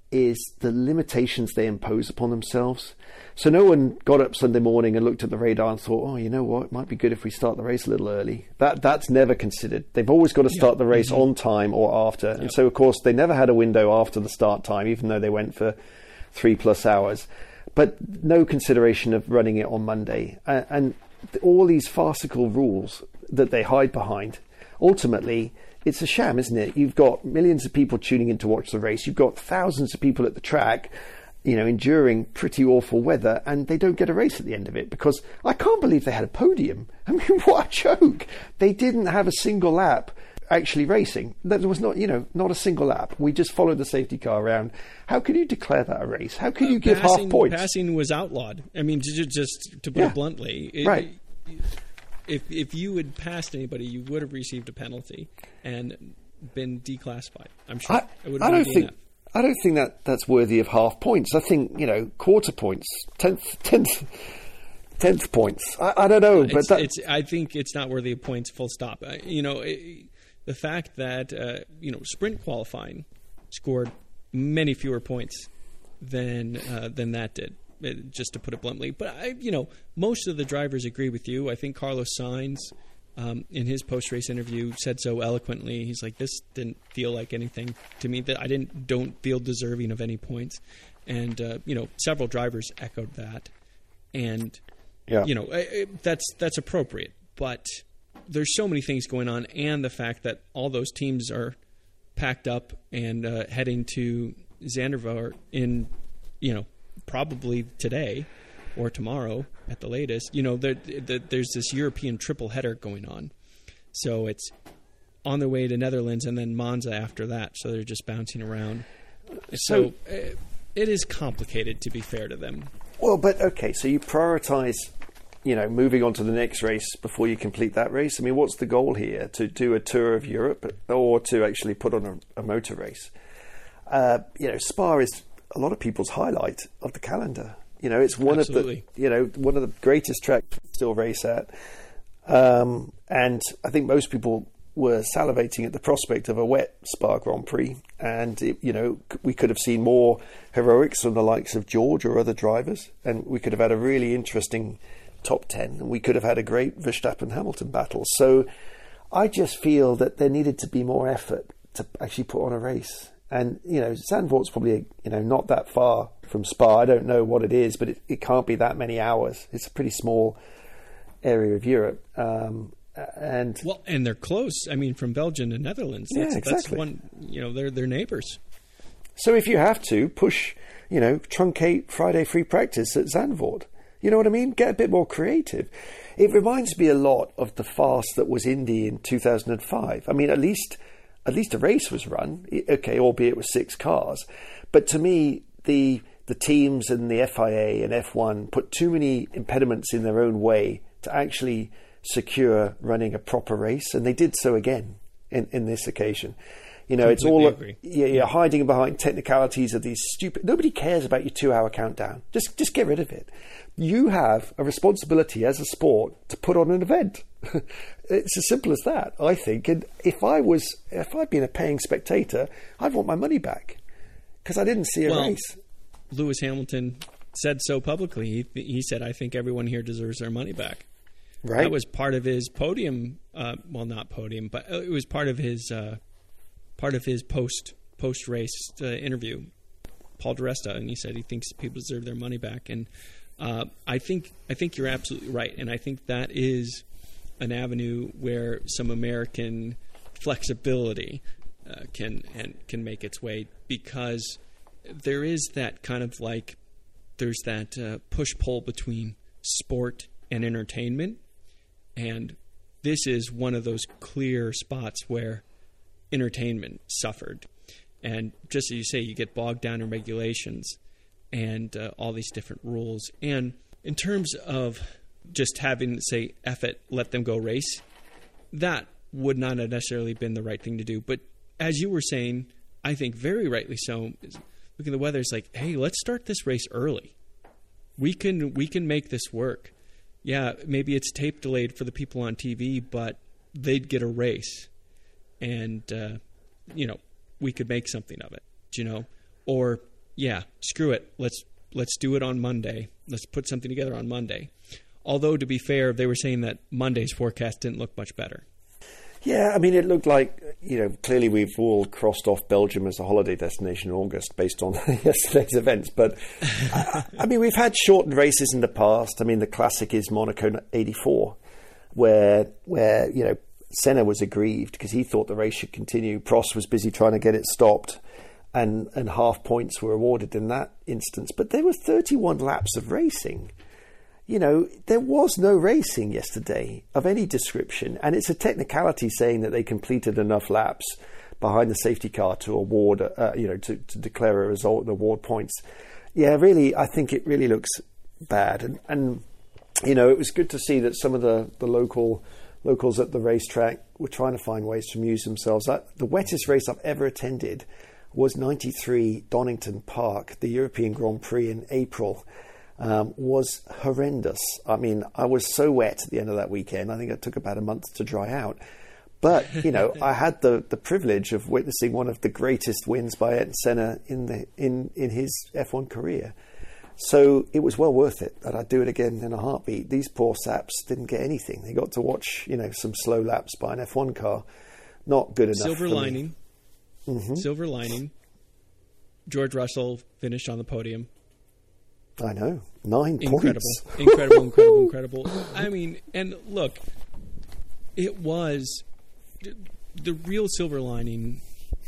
is the limitations they impose upon themselves. So no one got up Sunday morning and looked at the radar and thought, oh, you know what, it might be good if we start the race a little early. That's never considered. They've always got to start the race on time or after. And so, of course, they never had a window after the start time, even though they went for 3+ hours. But no consideration of running it on Monday. And all these farcical rules that they hide behind, ultimately, it's a sham, isn't it? You've got millions of people tuning in to watch the race. You've got thousands of people at the track, enduring pretty awful weather, and they don't get a race at the end of it, because I can't believe they had a podium. I mean, what a joke. They didn't have a single lap actually racing. There was not a single lap. We just followed the safety car around. How can you declare that a race? How can you give half points? Passing was outlawed. I mean, just to put it bluntly. Right. If you had passed anybody, you would have received a penalty and been declassified. I'm sure. I don't think that's worthy of half points. I think, quarter points, tenth points. I don't know, but I think it's not worthy of points. Full stop. The fact that sprint qualifying scored many fewer points than that did. Just to put it bluntly, but most of the drivers agree with you. I think Carlos Sainz, in his post-race interview, said so eloquently. He's like, "This didn't feel like anything to me. That I don't feel deserving of any points." And several drivers echoed that. And that's appropriate. But there's so many things going on, and the fact that all those teams are packed up and heading to Zandvoort in probably today or tomorrow at the latest. There's this European triple header going on. So it's on their way to Netherlands and then Monza after that. So they're just bouncing around. So it is complicated, to be fair to them. Well, but okay, so you prioritize, moving on to the next race before you complete that race. I mean, what's the goal here? To do a tour of Europe or to actually put on a motor race? Spa is a lot of people's highlight of the calendar. It's one Absolutely. of the one of the greatest tracks to still race at, and I think most people were salivating at the prospect of a wet Spa Grand Prix, and we could have seen more heroics from the likes of George or other drivers, and we could have had a really interesting top 10, and we could have had a great Verstappen-Hamilton battle. So I just feel that there needed to be more effort to actually put on a race. And, Zandvoort's probably, not that far from Spa. I don't know what it is, but it can't be that many hours. It's a pretty small area of Europe. And they're close. I mean, from Belgium to Netherlands. Exactly. That's one, they're neighbors. So if you have to push, truncate Friday free practice at Zandvoort, you know what I mean? Get a bit more creative. It reminds me a lot of the farce that was Indy in 2005. I mean, at least a race was run, okay, albeit with 6 cars. But to me, the teams and the FIA and F1 put too many impediments in their own way to actually secure running a proper race, and they did so again in this occasion. It's all hiding behind technicalities of these stupid. Nobody cares about your 2-hour countdown. Just get rid of it. You have a responsibility as a sport to put on an event. It's as simple as that, I think. And if I'd been a paying spectator, I'd want my money back because I didn't see a race. Lewis Hamilton said so publicly. He said, "I think everyone here deserves their money back." Right. That was part of his podium. Not podium, but it was part of his post race interview. Paul di Resta, and he said he thinks people deserve their money back. And I think you're absolutely right, and I think that is an avenue where some American flexibility can make its way, because there is that kind of there's that push-pull between sport and entertainment, and this is one of those clear spots where entertainment suffered. And just as you say, you get bogged down in regulations and all these different rules. And in terms of just having, say, F it, let them go race, that would not have necessarily been the right thing to do. But as you were saying, I think very rightly so, look at the weather, it's like, hey, let's start this race early. We can make this work. Yeah, maybe it's tape delayed for the people on TV, but they'd get a race. And, we could make something of it, or yeah, screw it. Let's do it on Monday. Let's put something together on Monday. Although, to be fair, they were saying that Monday's forecast didn't look much better. Yeah, I mean, it looked like, clearly we've all crossed off Belgium as a holiday destination in August based on yesterday's events. But, I mean, we've had shortened races in the past. I mean, the classic is Monaco 84, where Senna was aggrieved because he thought the race should continue. Prost was busy trying to get it stopped, and half points were awarded in that instance. But there were 31 laps of racing. There was no racing yesterday of any description, and it's a technicality saying that they completed enough laps behind the safety car to award, to declare a result and award points. Yeah, really, I think it really looks bad. And it was good to see that some of the locals at the racetrack were trying to find ways to amuse themselves. The wettest race I've ever attended was 93 Donington Park, the European Grand Prix in April. Was horrendous. I mean, I was so wet at the end of that weekend. I think it took about a month to dry out. But, I had the privilege of witnessing one of the greatest wins by Ayrton Senna in his F1 career. So it was well worth it, and I'd do it again in a heartbeat. These poor saps didn't get anything. They got to watch, some slow laps by an F1 car. Not good enough. Silver lining. Mm-hmm. Silver lining. George Russell finished on the podium. I know. 9 points. Incredible. I mean, and look, it was the real silver lining.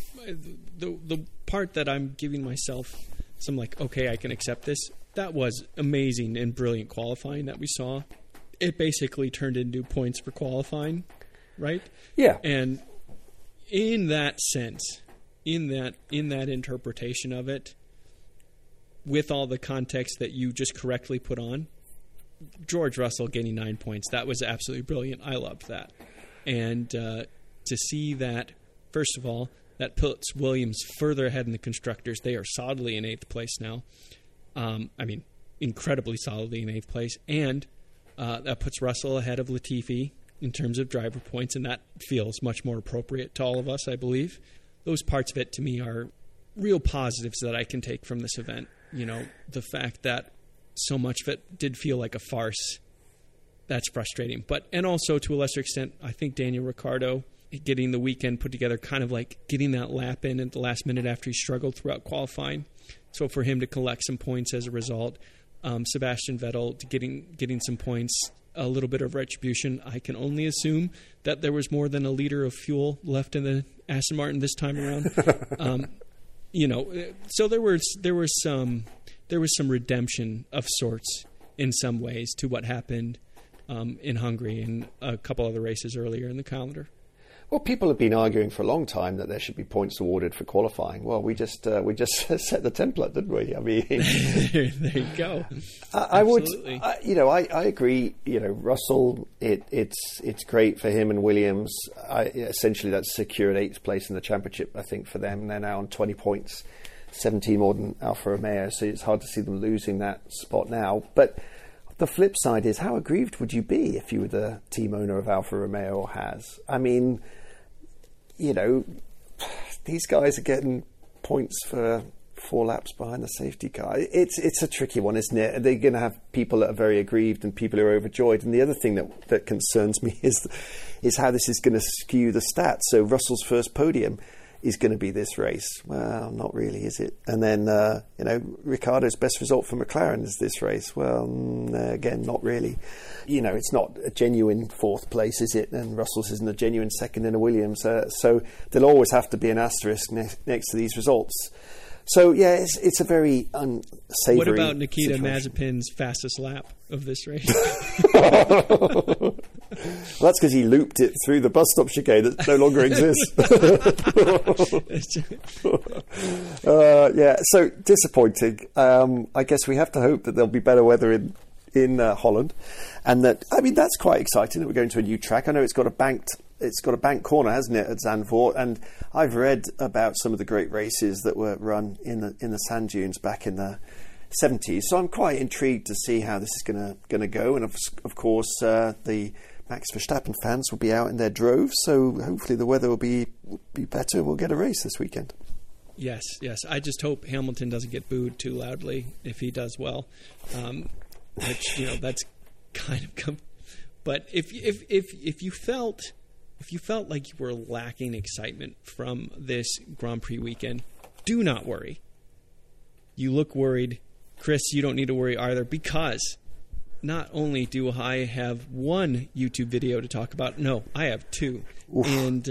The part that I'm giving myself some okay, I can accept this. That was amazing and brilliant qualifying that we saw. It basically turned into points for qualifying, right? Yeah. And in that sense, in that interpretation of it, with all the context that you just correctly put on, George Russell getting 9 points, that was absolutely brilliant. I loved that. And to see that, first of all, that puts Williams further ahead in the constructors. They are solidly in 8th place now. Incredibly solidly in 8th place. And that puts Russell ahead of Latifi in terms of driver points, and that feels much more appropriate to all of us, I believe. Those parts of it, to me, are real positives that I can take from this event. The fact that so much of it did feel like a farce, that's frustrating. And also, to a lesser extent, I think Daniel Ricciardo getting the weekend put together, kind of like getting that lap in at the last minute after he struggled throughout qualifying. So for him to collect some points as a result, Sebastian Vettel to getting some points, a little bit of retribution. I can only assume that there was more than a liter of fuel left in the Aston Martin this time around. So there was some redemption of sorts in some ways to what happened in Hungary and a couple other races earlier in the calendar. Well, people have been arguing for a long time that there should be points awarded for qualifying. Well, we just set the template, didn't we? I mean, there you go. I agree. Russell, it's great for him and Williams. Essentially, that's secured 8th place in the championship, I think, for them. They're now on 20 points, 17 more than Alfa Romeo. So it's hard to see them losing that spot now. But the flip side is, how aggrieved would you be if you were the team owner of Alfa Romeo or Haas? I mean, these guys are getting points for 4 laps behind the safety car. It's a tricky one, isn't it? They're going to have people that are very aggrieved and people who are overjoyed. And the other thing that concerns me is how this is going to skew the stats. So Russell's first podium is going to be this race. Well, not really, is it? And then, Ricciardo's best result for McLaren is this race. Well, again, not really. It's not a genuine 4th place, is it? And Russell's isn't a genuine 2nd in a Williams. So there'll always have to be an asterisk next to these results. So, yeah, it's a very unsavory What about Nikita situation. Mazepin's fastest lap of this race? Well, that's because he looped it through the bus stop chicane that no longer exists. So disappointing. I guess we have to hope that there'll be better weather in Holland, and that's quite exciting that we're going to a new track. I know it's got a banked corner, hasn't it, at Zandvoort? And I've read about some of the great races that were run in the sand dunes back in the 70s. So I'm quite intrigued to see how this is going to go. And of course, the Max Verstappen fans will be out in their droves. So hopefully the weather will be better and we'll get a race this weekend. Yes. I just hope Hamilton doesn't get booed too loudly if he does well. Which, that's kind of. But if you felt like you were lacking excitement from this Grand Prix weekend, do not worry. You look worried. Chris, you don't need to worry either, because not only do I have one YouTube video to talk about, no, I have two. Oof.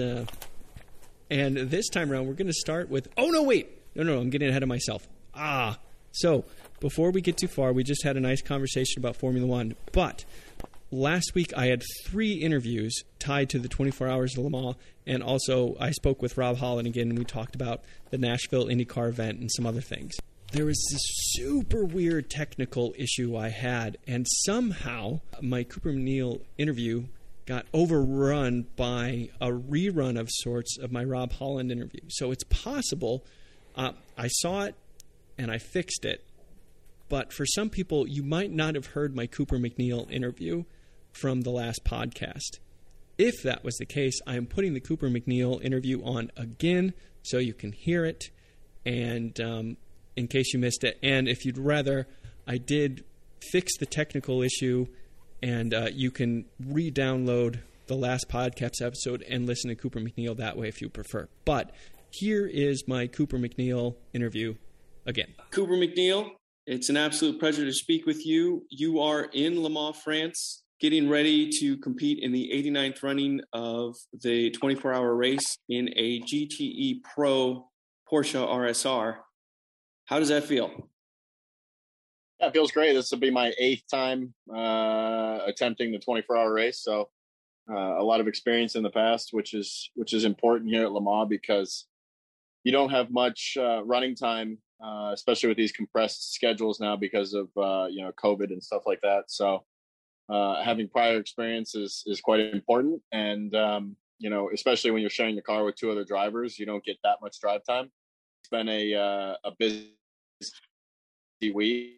And this time around, we're going to start with... Oh, no, wait. No, I'm getting ahead of myself. So before we get too far, we just had a nice conversation about Formula One. But last week, I had 3 interviews tied to the 24 Hours of Le Mans. And also, I spoke with Rob Holland again, and we talked about the Nashville IndyCar event and some other things. There was this super weird technical issue I had, and somehow my Cooper MacNeil interview got overrun by a rerun of sorts of my Rob Holland interview. So it's possible I saw it and I fixed it, but for some people, you might not have heard my Cooper MacNeil interview from the last podcast. If that was the case, I am putting the Cooper MacNeil interview on again so you can hear it, and in case you missed it. And if you'd rather, I did fix the technical issue, and you can re-download the last podcast episode and listen to Cooper MacNeil that way if you prefer. But here is my Cooper MacNeil interview again. Cooper MacNeil, it's an absolute pleasure to speak with you. You are in Le Mans, France, getting ready to compete in the 89th running of the 24-hour race in a GTE Pro Porsche RSR. How does that feel? Yeah, it feels great. This will be my 8th time attempting the 24-hour race. So a lot of experience in the past, which is important here at Le Mans, because you don't have much running time, especially with these compressed schedules now because of COVID and stuff like that. So having prior experience is quite important. And especially when you're sharing the car with 2 other drivers, you don't get that much drive time. It's been a busy week.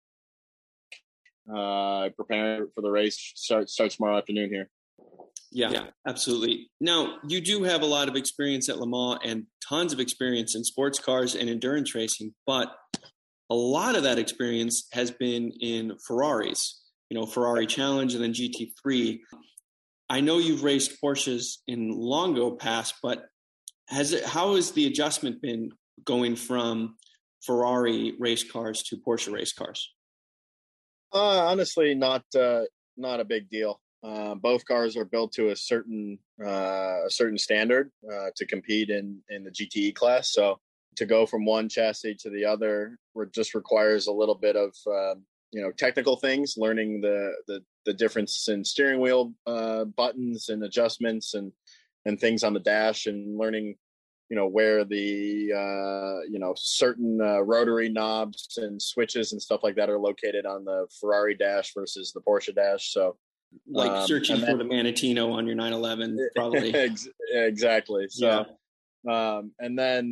Preparing for the race starts tomorrow afternoon here. Yeah, absolutely. Now, you do have a lot of experience at Le Mans and tons of experience in sports cars and endurance racing, but a lot of that experience has been in Ferraris, Ferrari Challenge and then GT3. I know you've raced Porsches in long ago past, but how has the adjustment been going from Ferrari race cars to Porsche race cars? Honestly, not a big deal. Both cars are built to a certain standard to compete in the GTE class. So to go from one chassis to the other just requires a little bit of technical things, learning the difference in steering wheel buttons and adjustments and things on the dash, and learning where the certain rotary knobs and switches and stuff like that are located on the Ferrari dash versus the Porsche dash. So searching for the Manatino on your 911, probably. Exactly. So, yeah. And then,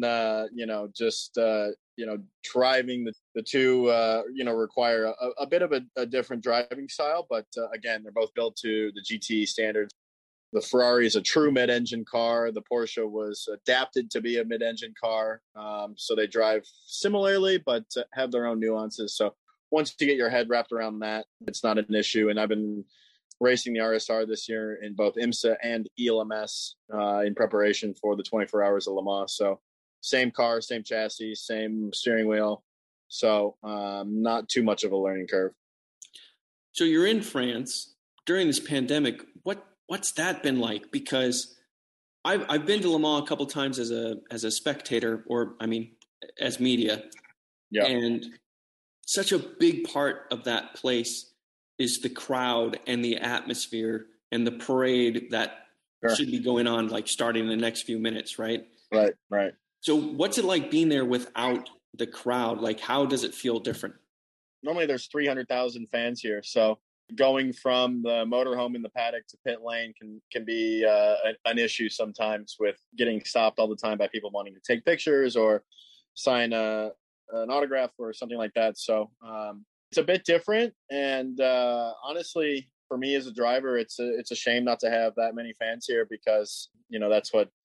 driving the two, require a bit of a different driving style, but again, they're both built to the GT standards. The Ferrari is a true mid-engine car. The Porsche was adapted to be a mid-engine car. So they drive similarly, but have their own nuances. So once you get your head wrapped around that, it's not an issue. And I've been racing the RSR this year in both IMSA and ELMS in preparation for the 24 Hours of Le Mans. So same car, same chassis, same steering wheel. So not too much of a learning curve. So you're in France during this pandemic. What's that been like? Because I've been to Le Mans a couple times as a spectator, as media. Yeah. And such a big part of that place is the crowd and the atmosphere and the parade that should be going on, starting in the next few minutes, right? Right. So what's it like being there without the crowd? How does it feel different? Normally there's 300,000 fans here. So going from the motorhome in the paddock to pit lane can be an issue sometimes, with getting stopped all the time by people wanting to take pictures or sign an autograph or something like that. So it's a bit different. And honestly, for me as a driver, it's a shame not to have that many fans here, because that's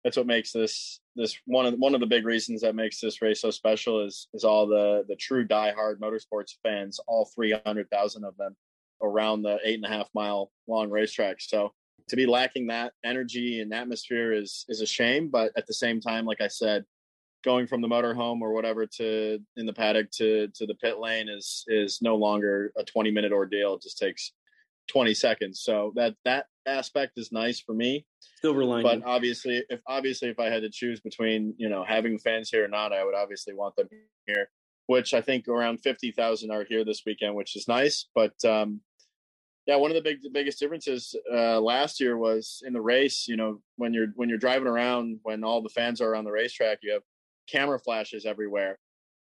that's what makes this one of the big reasons that makes this race so special is all the true diehard motorsports fans, all 300,000 of them around the 8.5 mile long racetrack. So to be lacking that energy and atmosphere is a shame. But at the same time, like I said, going from the motorhome or whatever to in the paddock to the pit lane is no longer a 20-minute ordeal. It just takes 20 seconds. So that aspect is nice for me. Silver lining. But obviously if I had to choose between, having fans here or not, I would obviously want them here, which I think around 50,000 are here this weekend, which is nice. But one of the biggest differences last year was in the race. When you're driving around, when all the fans are on the racetrack, you have camera flashes everywhere,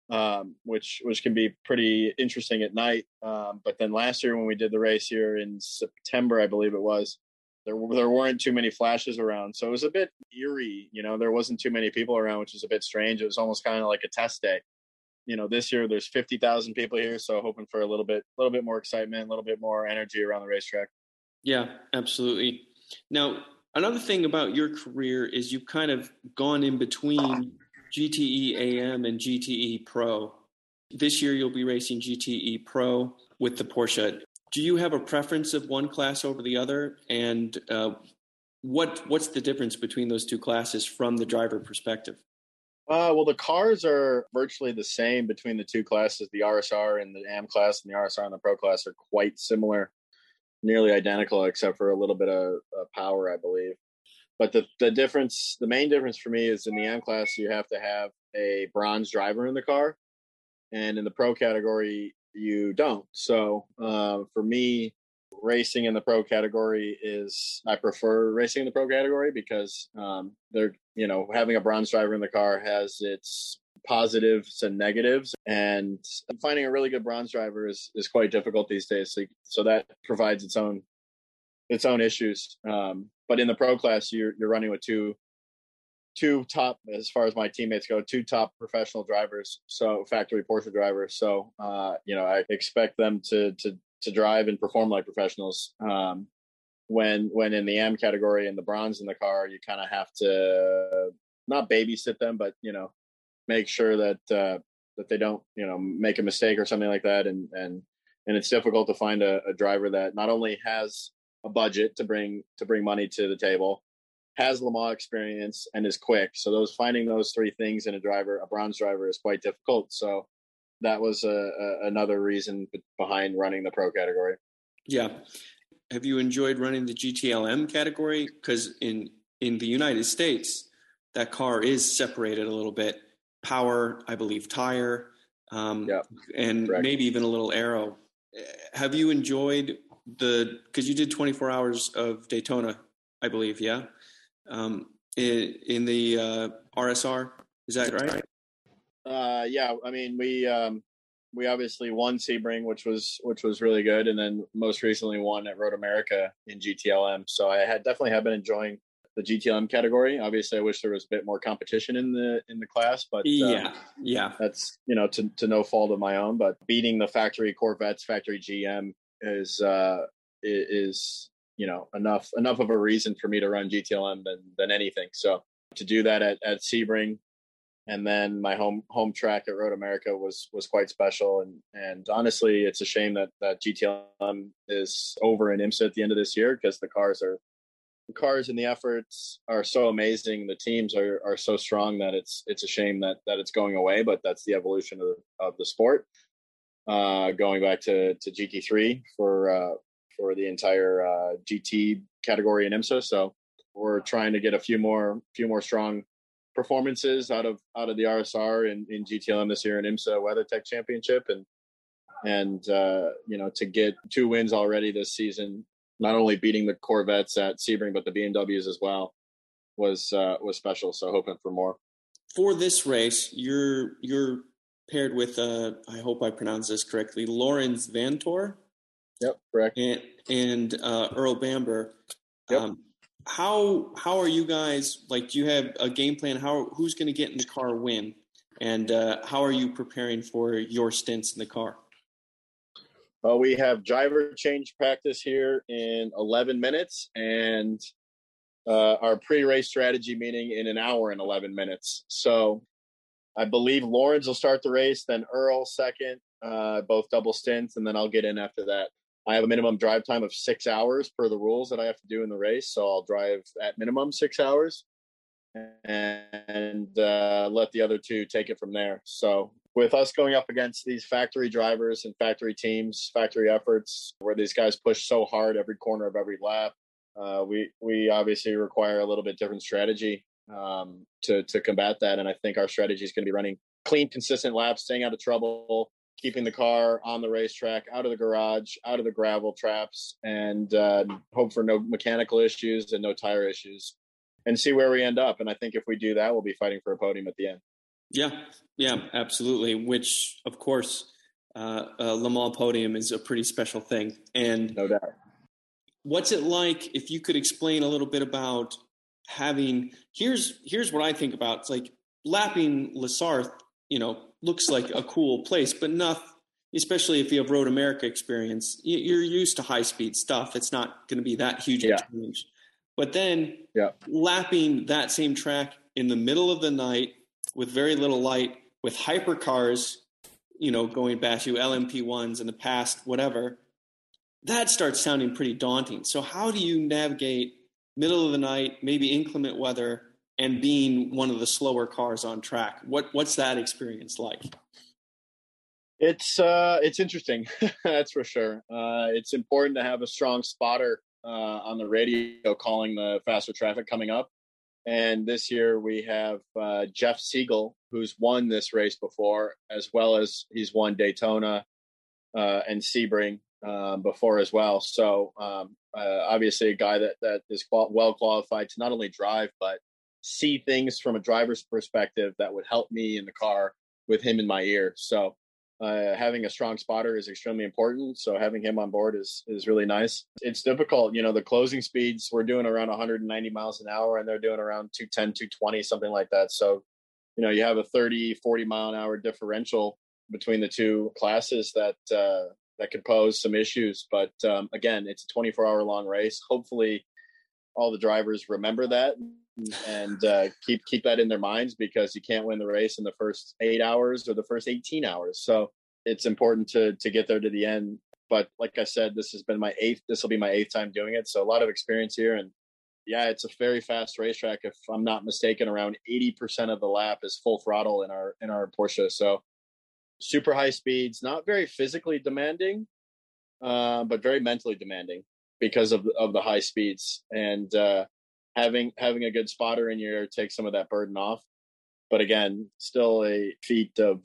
which can be pretty interesting at night. But then last year when we did the race here in September, I believe it was, there weren't too many flashes around. So it was a bit eerie. There wasn't too many people around, which was a bit strange. It was almost kind of like a test day. This year there's 50,000 people here. So hoping for a little bit more excitement, a little bit more energy around the racetrack. Yeah, absolutely. Now, another thing about your career is you've kind of gone in between GTE AM and GTE Pro. This year you'll be racing GTE Pro with the Porsche. Do you have a preference of one class over the other? And what's the difference between those two classes from the driver perspective? Well, the cars are virtually the same between the two classes. The RSR and the AM class and the RSR and the Pro class are quite similar, nearly identical, except for a little bit of power, I believe. But the main difference for me is in the AM class, you have to have a bronze driver in the car. And in the Pro category, you don't. So for me, racing in the Pro category I prefer racing in the Pro category because having a bronze driver in the car has its positives and negatives. And finding a really good bronze driver is quite difficult these days. So that provides its own issues. But in the Pro class, you're running with two top, as far as my teammates go, two top professional drivers, so factory Porsche drivers. So I expect them to drive and perform like professionals. When in the AM category and the bronze in the car, you kind of have to not babysit them, but make sure that they don't make a mistake or something like that. And it's difficult to find a driver that not only has a budget to bring money to the table, has Le Mans experience, and is quick. So finding those three things in a bronze driver is quite difficult. So that was another reason behind running the Pro category. Yeah. Have you enjoyed running the GTLM category? Because in the United States, that car is separated a little bit. Power, I believe, tire, and correct. Maybe even a little aero. Have you enjoyed because you did 24 hours of Daytona, I believe, yeah? In the RSR, is that right? Yeah. I mean, we obviously won Sebring, which was really good, and then most recently won at Road America in GTLM. So I definitely have been enjoying the GTLM category. Obviously, I wish there was a bit more competition in the class, but yeah, that's to no fault of my own. But beating the factory Corvettes, factory GM is enough of a reason for me to run GTLM than anything. So to do that at Sebring, and then my home track at Road America was quite special. And honestly, it's a shame that GTLM is over in IMSA at the end of this year, because the cars and the efforts are so amazing. The teams are so strong that it's a shame that it's going away, but that's the evolution of the sport. Going back to GT3 for the entire GT category in IMSA. So we're trying to get a few more strong performances out of the RSR in GTLM this year in IMSA WeatherTech Championship, and to get 2 wins already this season, not only beating the Corvettes at Sebring but the BMWs as well, was special. So hoping for more. For this race, you're paired with I hope I pronounce this correctly, Laurens Vanthoor. Yep, correct. And Earl Bamber. Yep. How are you guys, like, do you have a game plan? Who's going to get in the car win? And how are you preparing for your stints in the car? Well, we have driver change practice here in 11 minutes, and our pre-race strategy meeting in an hour and 11 minutes. So I believe Lawrence will start the race, then Earl second, both double stints, and then I'll get in after that. I have a minimum drive time of 6 hours per the rules that I have to do in the race, so I'll drive at minimum 6 hours and let the other two take it from there. So with us going up against these factory drivers and factory teams, factory efforts, where these guys push so hard every corner of every lap, we obviously require a little bit different strategy to combat that. And I think our strategy is going to be running clean, consistent laps, staying out of trouble, keeping the car on the racetrack, out of the garage, out of the gravel traps, and hope for no mechanical issues and no tire issues, and see where we end up. And I think if we do that, we'll be fighting for a podium at the end. Yeah, absolutely. Which, of course, Le Mans podium is a pretty special thing. And no doubt. What's it like, if you could explain a little bit about having, here's what I think about. It's like lapping Les Sarthe, looks like a cool place, but not, especially if you have Road America experience, you're used to high speed stuff. It's not going to be that huge a challenge. But then lapping that same track in the middle of the night with very little light, with hypercars, going past you, LMP1s in the past, whatever, that starts sounding pretty daunting. So how do you navigate middle of the night, maybe inclement weather, and being one of the slower cars on track? What's that experience like? It's interesting, that's for sure. It's important to have a strong spotter on the radio calling the faster traffic coming up. And this year we have Jeff Siegel, who's won this race before, as well as he's won Daytona and Sebring before as well. So obviously a guy that is well qualified to not only drive, but see things from a driver's perspective that would help me in the car with him in my ear. So having a strong spotter is extremely important. So having him on board is really nice. It's difficult. The closing speeds, we're doing around 190 miles an hour and they're doing around 210, 220, something like that. So, you have a 30, 40 mile an hour differential between the two classes that could pose some issues. But again, it's a 24-hour long race. Hopefully all the drivers remember that and keep that in their minds, because you can't win the race in the first 8 hours or the first 18 hours. So it's important to get there to the end. But like I said, this will be my eighth time doing it. So a lot of experience here. And yeah, it's a very fast racetrack. If I'm not mistaken, around 80% of the lap is full throttle in our Porsche. So super high speeds, not very physically demanding, but very mentally demanding because of the high speeds. And having a good spotter in your ear takes some of that burden off. But again, still a feat of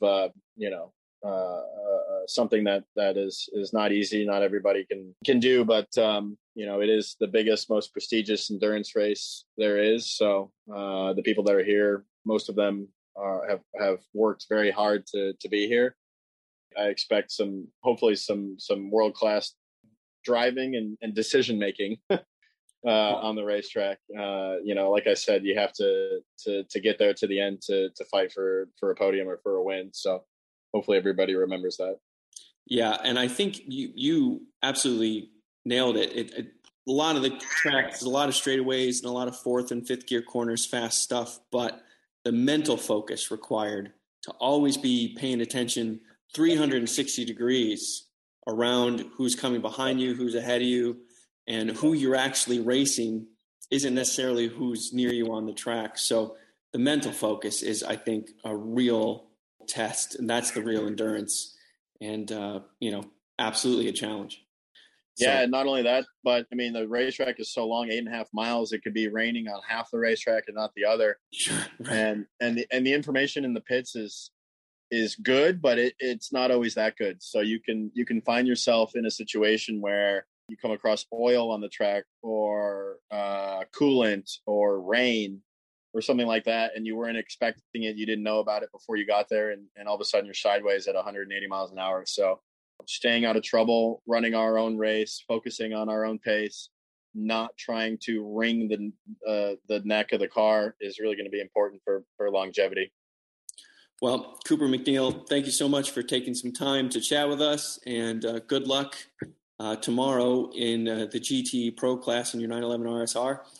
something that is not easy. Not everybody can do, but it is the biggest, most prestigious endurance race there is. So the people that are here, most of them have worked very hard to be here. I expect hopefully some world-class driving and decision making on the racetrack. Like I said, you have to get there to the end to fight for a podium or for a win. So hopefully everybody remembers that. Yeah, and I think you absolutely nailed it. A lot of the tracks, a lot of straightaways and a lot of fourth and fifth gear corners, fast stuff, but the mental focus required to always be paying attention 360 degrees around who's coming behind you, who's ahead of you, and who you're actually racing isn't necessarily who's near you on the track. So the mental focus is, I think, a real test, and that's the real endurance, and absolutely a challenge. Yeah, not only that, but I mean, the racetrack is so long, 8.5 miles. It could be raining on half the racetrack and not the other. Sure, right. And the information in the pits is good, but it's not always that good. So you can find yourself in a situation where you come across oil on the track or coolant or rain or something like that, and you weren't expecting it. You didn't know about it before you got there, and all of a sudden you're sideways at 180 miles an hour. So staying out of trouble, running our own race, focusing on our own pace, not trying to wring the neck of the car is really going to be important for longevity. Well, Cooper MacNeil, thank you so much for taking some time to chat with us, and good luck tomorrow in the GT Pro class in your 911 RSR.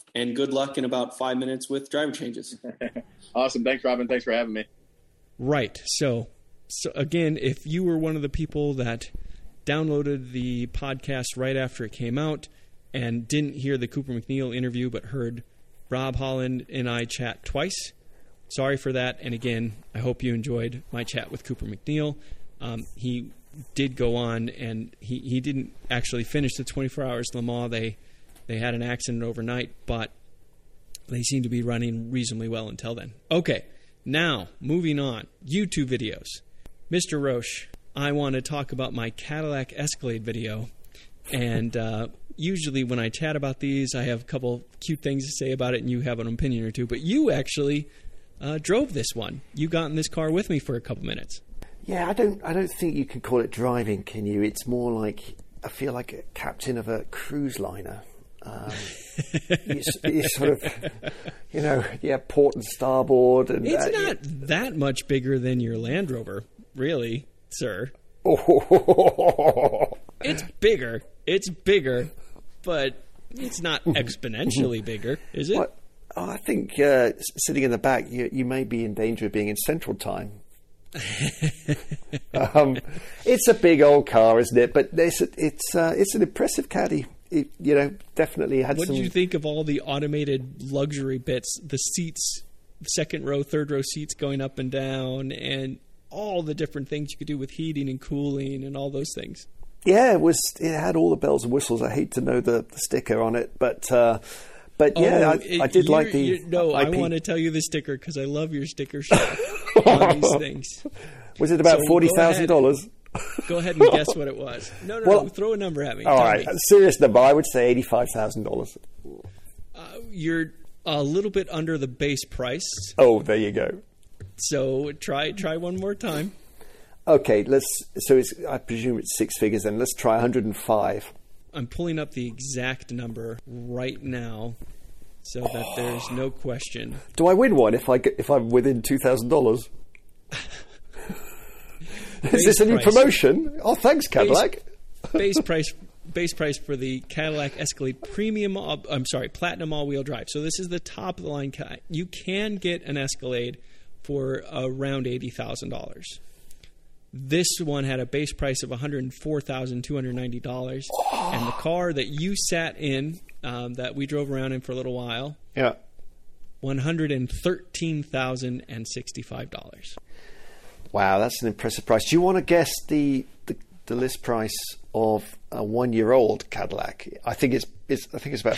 and good luck in about 5 minutes with driver changes. Awesome. Thanks, Robin. Thanks for having me. Right. So again, if you were one of the people that downloaded the podcast right after it came out and didn't hear the Cooper MacNeil interview but heard Rob Holland and I chat twice, sorry for that. And again, I hope you enjoyed my chat with Cooper MacNeil. He did go on, and he didn't actually finish the 24 Hours Le Mans. They had an accident overnight, but they seem to be running reasonably well until then. Okay, now moving on. YouTube videos. Mr. Roche, I want to talk about my Cadillac Escalade video. And usually when I chat about these, I have a couple cute things to say about it, and you have an opinion or two. But you actually drove this one. You got in this car with me for a couple minutes. Yeah, I don't think you can call it driving, can you? It's more like, I feel like a captain of a cruise liner. You sort of, port and starboard. And it's not that much bigger than your Land Rover, really, sir. It's bigger, but it's not exponentially bigger, is it? Well, I think sitting in the back, you may be in danger of being in Central Time. It's a big old car, isn't it? But it's an impressive caddy. It, definitely had. What some... did you think of all the automated luxury bits, the seats, second row, third row seats going up and down, and all the different things you could do with heating and cooling and all those things? Yeah, it had all the bells and whistles. I hate to know the sticker on it, but yeah, I did like the. I want to tell you the sticker because I love your sticker shop on these things. Was it about $40,000? Go ahead and guess what it was. No. Throw a number at me. All right, a serious number. I would say $85,000. You're a little bit under the base price. Oh, there you go. So try one more time. Okay, I presume it's six figures. Then let's try 105. I'm pulling up the exact number right now, so that there's no question. Do I win one if I'm within $2,000? Is this a new promotion? Oh, thanks, Cadillac. Base price for the Cadillac Escalade Platinum all-wheel drive. So this is the top of the line. You can get an Escalade for around $80,000. This one had a base price of $104,290, and the car that you sat in, that we drove around in for a little while, $113,065. Wow, that's an impressive price. Do you want to guess the list price of a 1-year-old Cadillac? I think it's about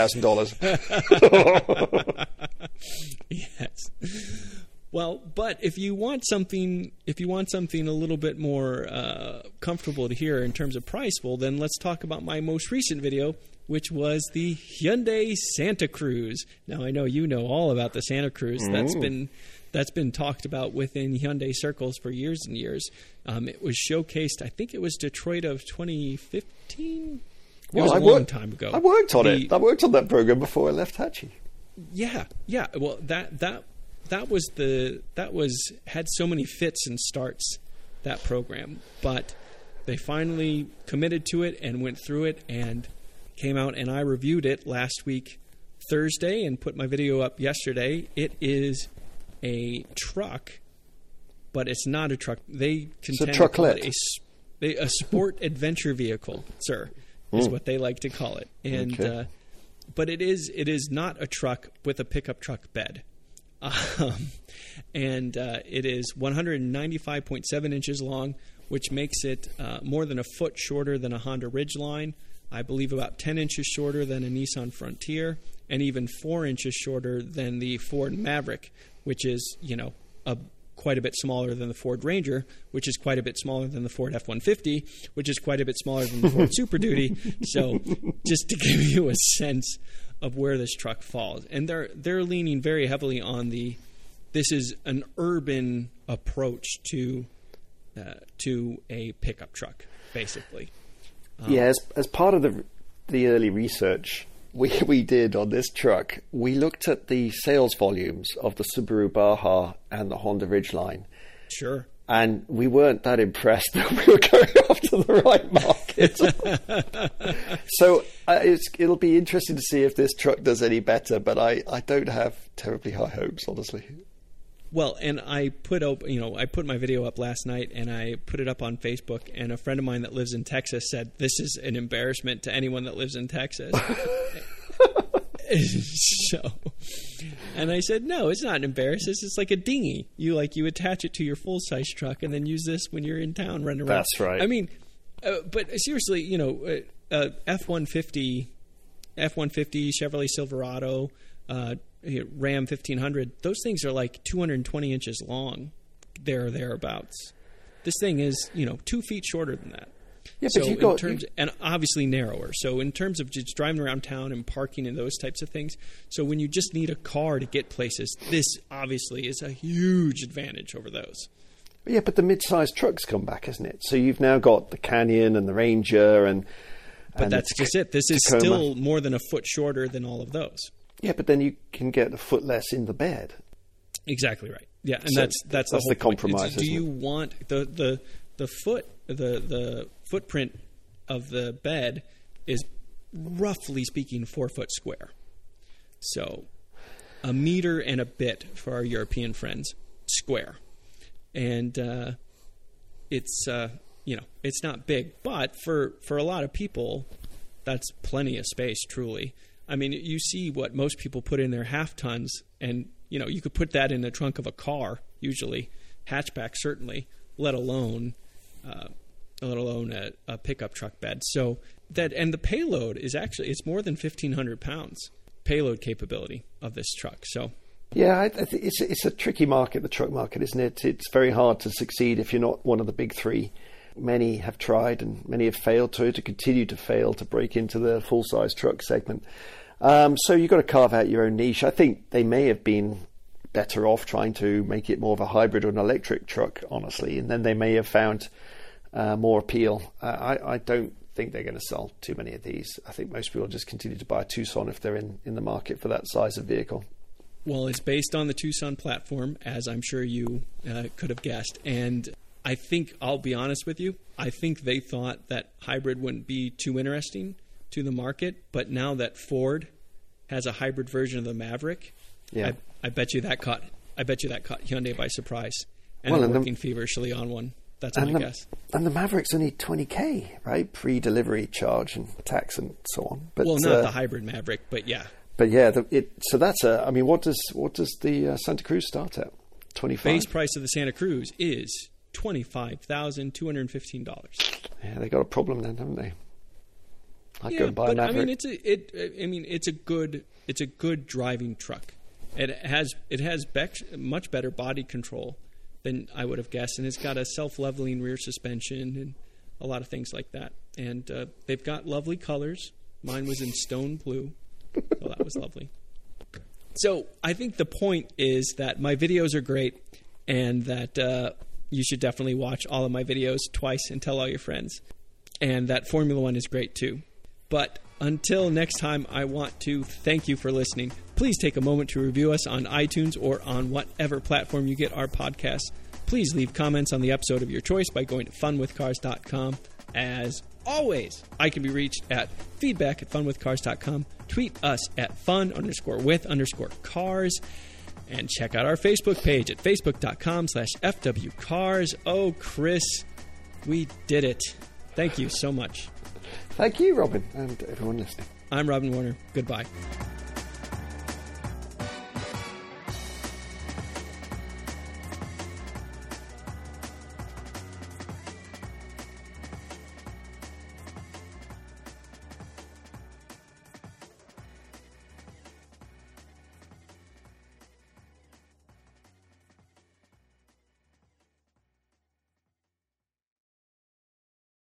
$40,000. Yes. Well, but if you want something a little bit more comfortable to hear in terms of price, well, then let's talk about my most recent video, which was the Hyundai Santa Cruz. Now, I know you know all about the Santa Cruz. That's been talked about within Hyundai circles for years and years. It was showcased, I think it was Detroit of 2015. It was a long time ago. I worked on it. I worked on that program before I left Hachi. Yeah. Well, that had so many fits and starts, that program, but they finally committed to it and went through it and came out, and I reviewed it last week Thursday and put my video up yesterday. It is a truck, but it's not a truck. They contend it's a trucklet. A sport adventure vehicle, sir, is what they like to call it. And okay. But it is not a truck with a pickup truck bed. And it is 195.7 inches long, which makes it more than a foot shorter than a Honda Ridgeline. I believe about 10 inches shorter than a Nissan Frontier, and even 4 inches shorter than the Ford Maverick, which is, quite a bit smaller than the Ford Ranger, which is quite a bit smaller than the Ford F-150, which is quite a bit smaller than the Ford Super Duty. So just to give you a sense of where this truck falls. And they're leaning very heavily on this is an urban approach to a pickup truck, basically. As part of the early research we did on this truck, we looked at the sales volumes of the Subaru Baja and the Honda Ridgeline. Sure. And we weren't that impressed that we were going after the right market. So it'll be interesting to see if this truck does any better, but I don't have terribly high hopes, honestly. Well, and I put my video up last night, and I put it up on Facebook, and a friend of mine that lives in Texas said, "This is an embarrassment to anyone that lives in Texas." And I said, "No, it's not an embarrassment. It's like a dinghy. You attach it to your full size truck, and then use this when you're in town running around." That's right. I mean, but seriously, F-150 Chevrolet Silverado, Ram 1500. Those things are like 220 inches long, there or thereabouts. This thing is 2 feet shorter than that. Yeah, so but you've got, and obviously narrower. So in terms of just driving around town and parking and those types of things, so when you just need a car to get places, this obviously is a huge advantage over those. Yeah, but the mid-sized trucks come back, isn't it? So you've now got the Canyon and the Ranger But that's just it. This is Tacoma. still more than a foot shorter than all of those. Yeah, but then you can get a foot less in the bed. Exactly right. Yeah, and So that's the whole the point. compromise. Do you want the footprint of the bed is roughly speaking 4 foot square, so a meter and a bit for our European friends square, and it's it's not big, but for a lot of people that's plenty of space. Truly, I mean, you see what most people put in their half tons, and you could put that in the trunk of a car, usually hatchback, certainly, let alone a pickup truck bed. So and the payload is actually, it's more than 1,500 pounds payload capability of this truck. So yeah, I think it's a tricky market, the truck market, isn't it? It's very hard to succeed if you're not one of the big three. Many have tried and many have failed to continue to fail to break into the full-size truck segment. So you've got to carve out your own niche. I think they may have been better off trying to make it more of a hybrid or an electric truck, honestly, and then they may have found more appeal. I don't think they're going to sell too many of these. I think most people just continue to buy a Tucson if they're in the market for that size of vehicle. Well, it's based on the Tucson platform, as I'm sure you could have guessed. And I think, I'll be honest with you, I think they thought that hybrid wouldn't be too interesting to the market. But now that Ford has a hybrid version of the Maverick, yeah. I bet you that caught Hyundai by surprise. And they're working feverishly on one. That's my guess. And the Maverick's only $20,000, right? Pre-delivery charge and tax and so on. But, well, not the hybrid Maverick, but yeah. But yeah, so that's what does the Santa Cruz start at? $25,000. Base price of the Santa Cruz is $25,215. Yeah, they got a problem then, haven't they? I'd go and buy a Maverick. I mean, it's a good driving truck. It has much better body control than I would have guessed, and it's got a self-leveling rear suspension and a lot of things like that. And they've got lovely colors. Mine was in stone blue, so that was lovely. So I think the point is that my videos are great, and that you should definitely watch all of my videos twice and tell all your friends. And that Formula One is great too. But until next time, I want to thank you for listening. Please take a moment to review us on iTunes or on whatever platform you get our podcasts. Please leave comments on the episode of your choice by going to funwithcars.com. As always, I can be reached at feedback@funwithcars.com. Tweet us at fun_with_cars. And check out our Facebook page at facebook.com/FWCars. Oh, Chris, we did it. Thank you so much. Thank you, Robin, and everyone listening. I'm Robin Warner. Goodbye.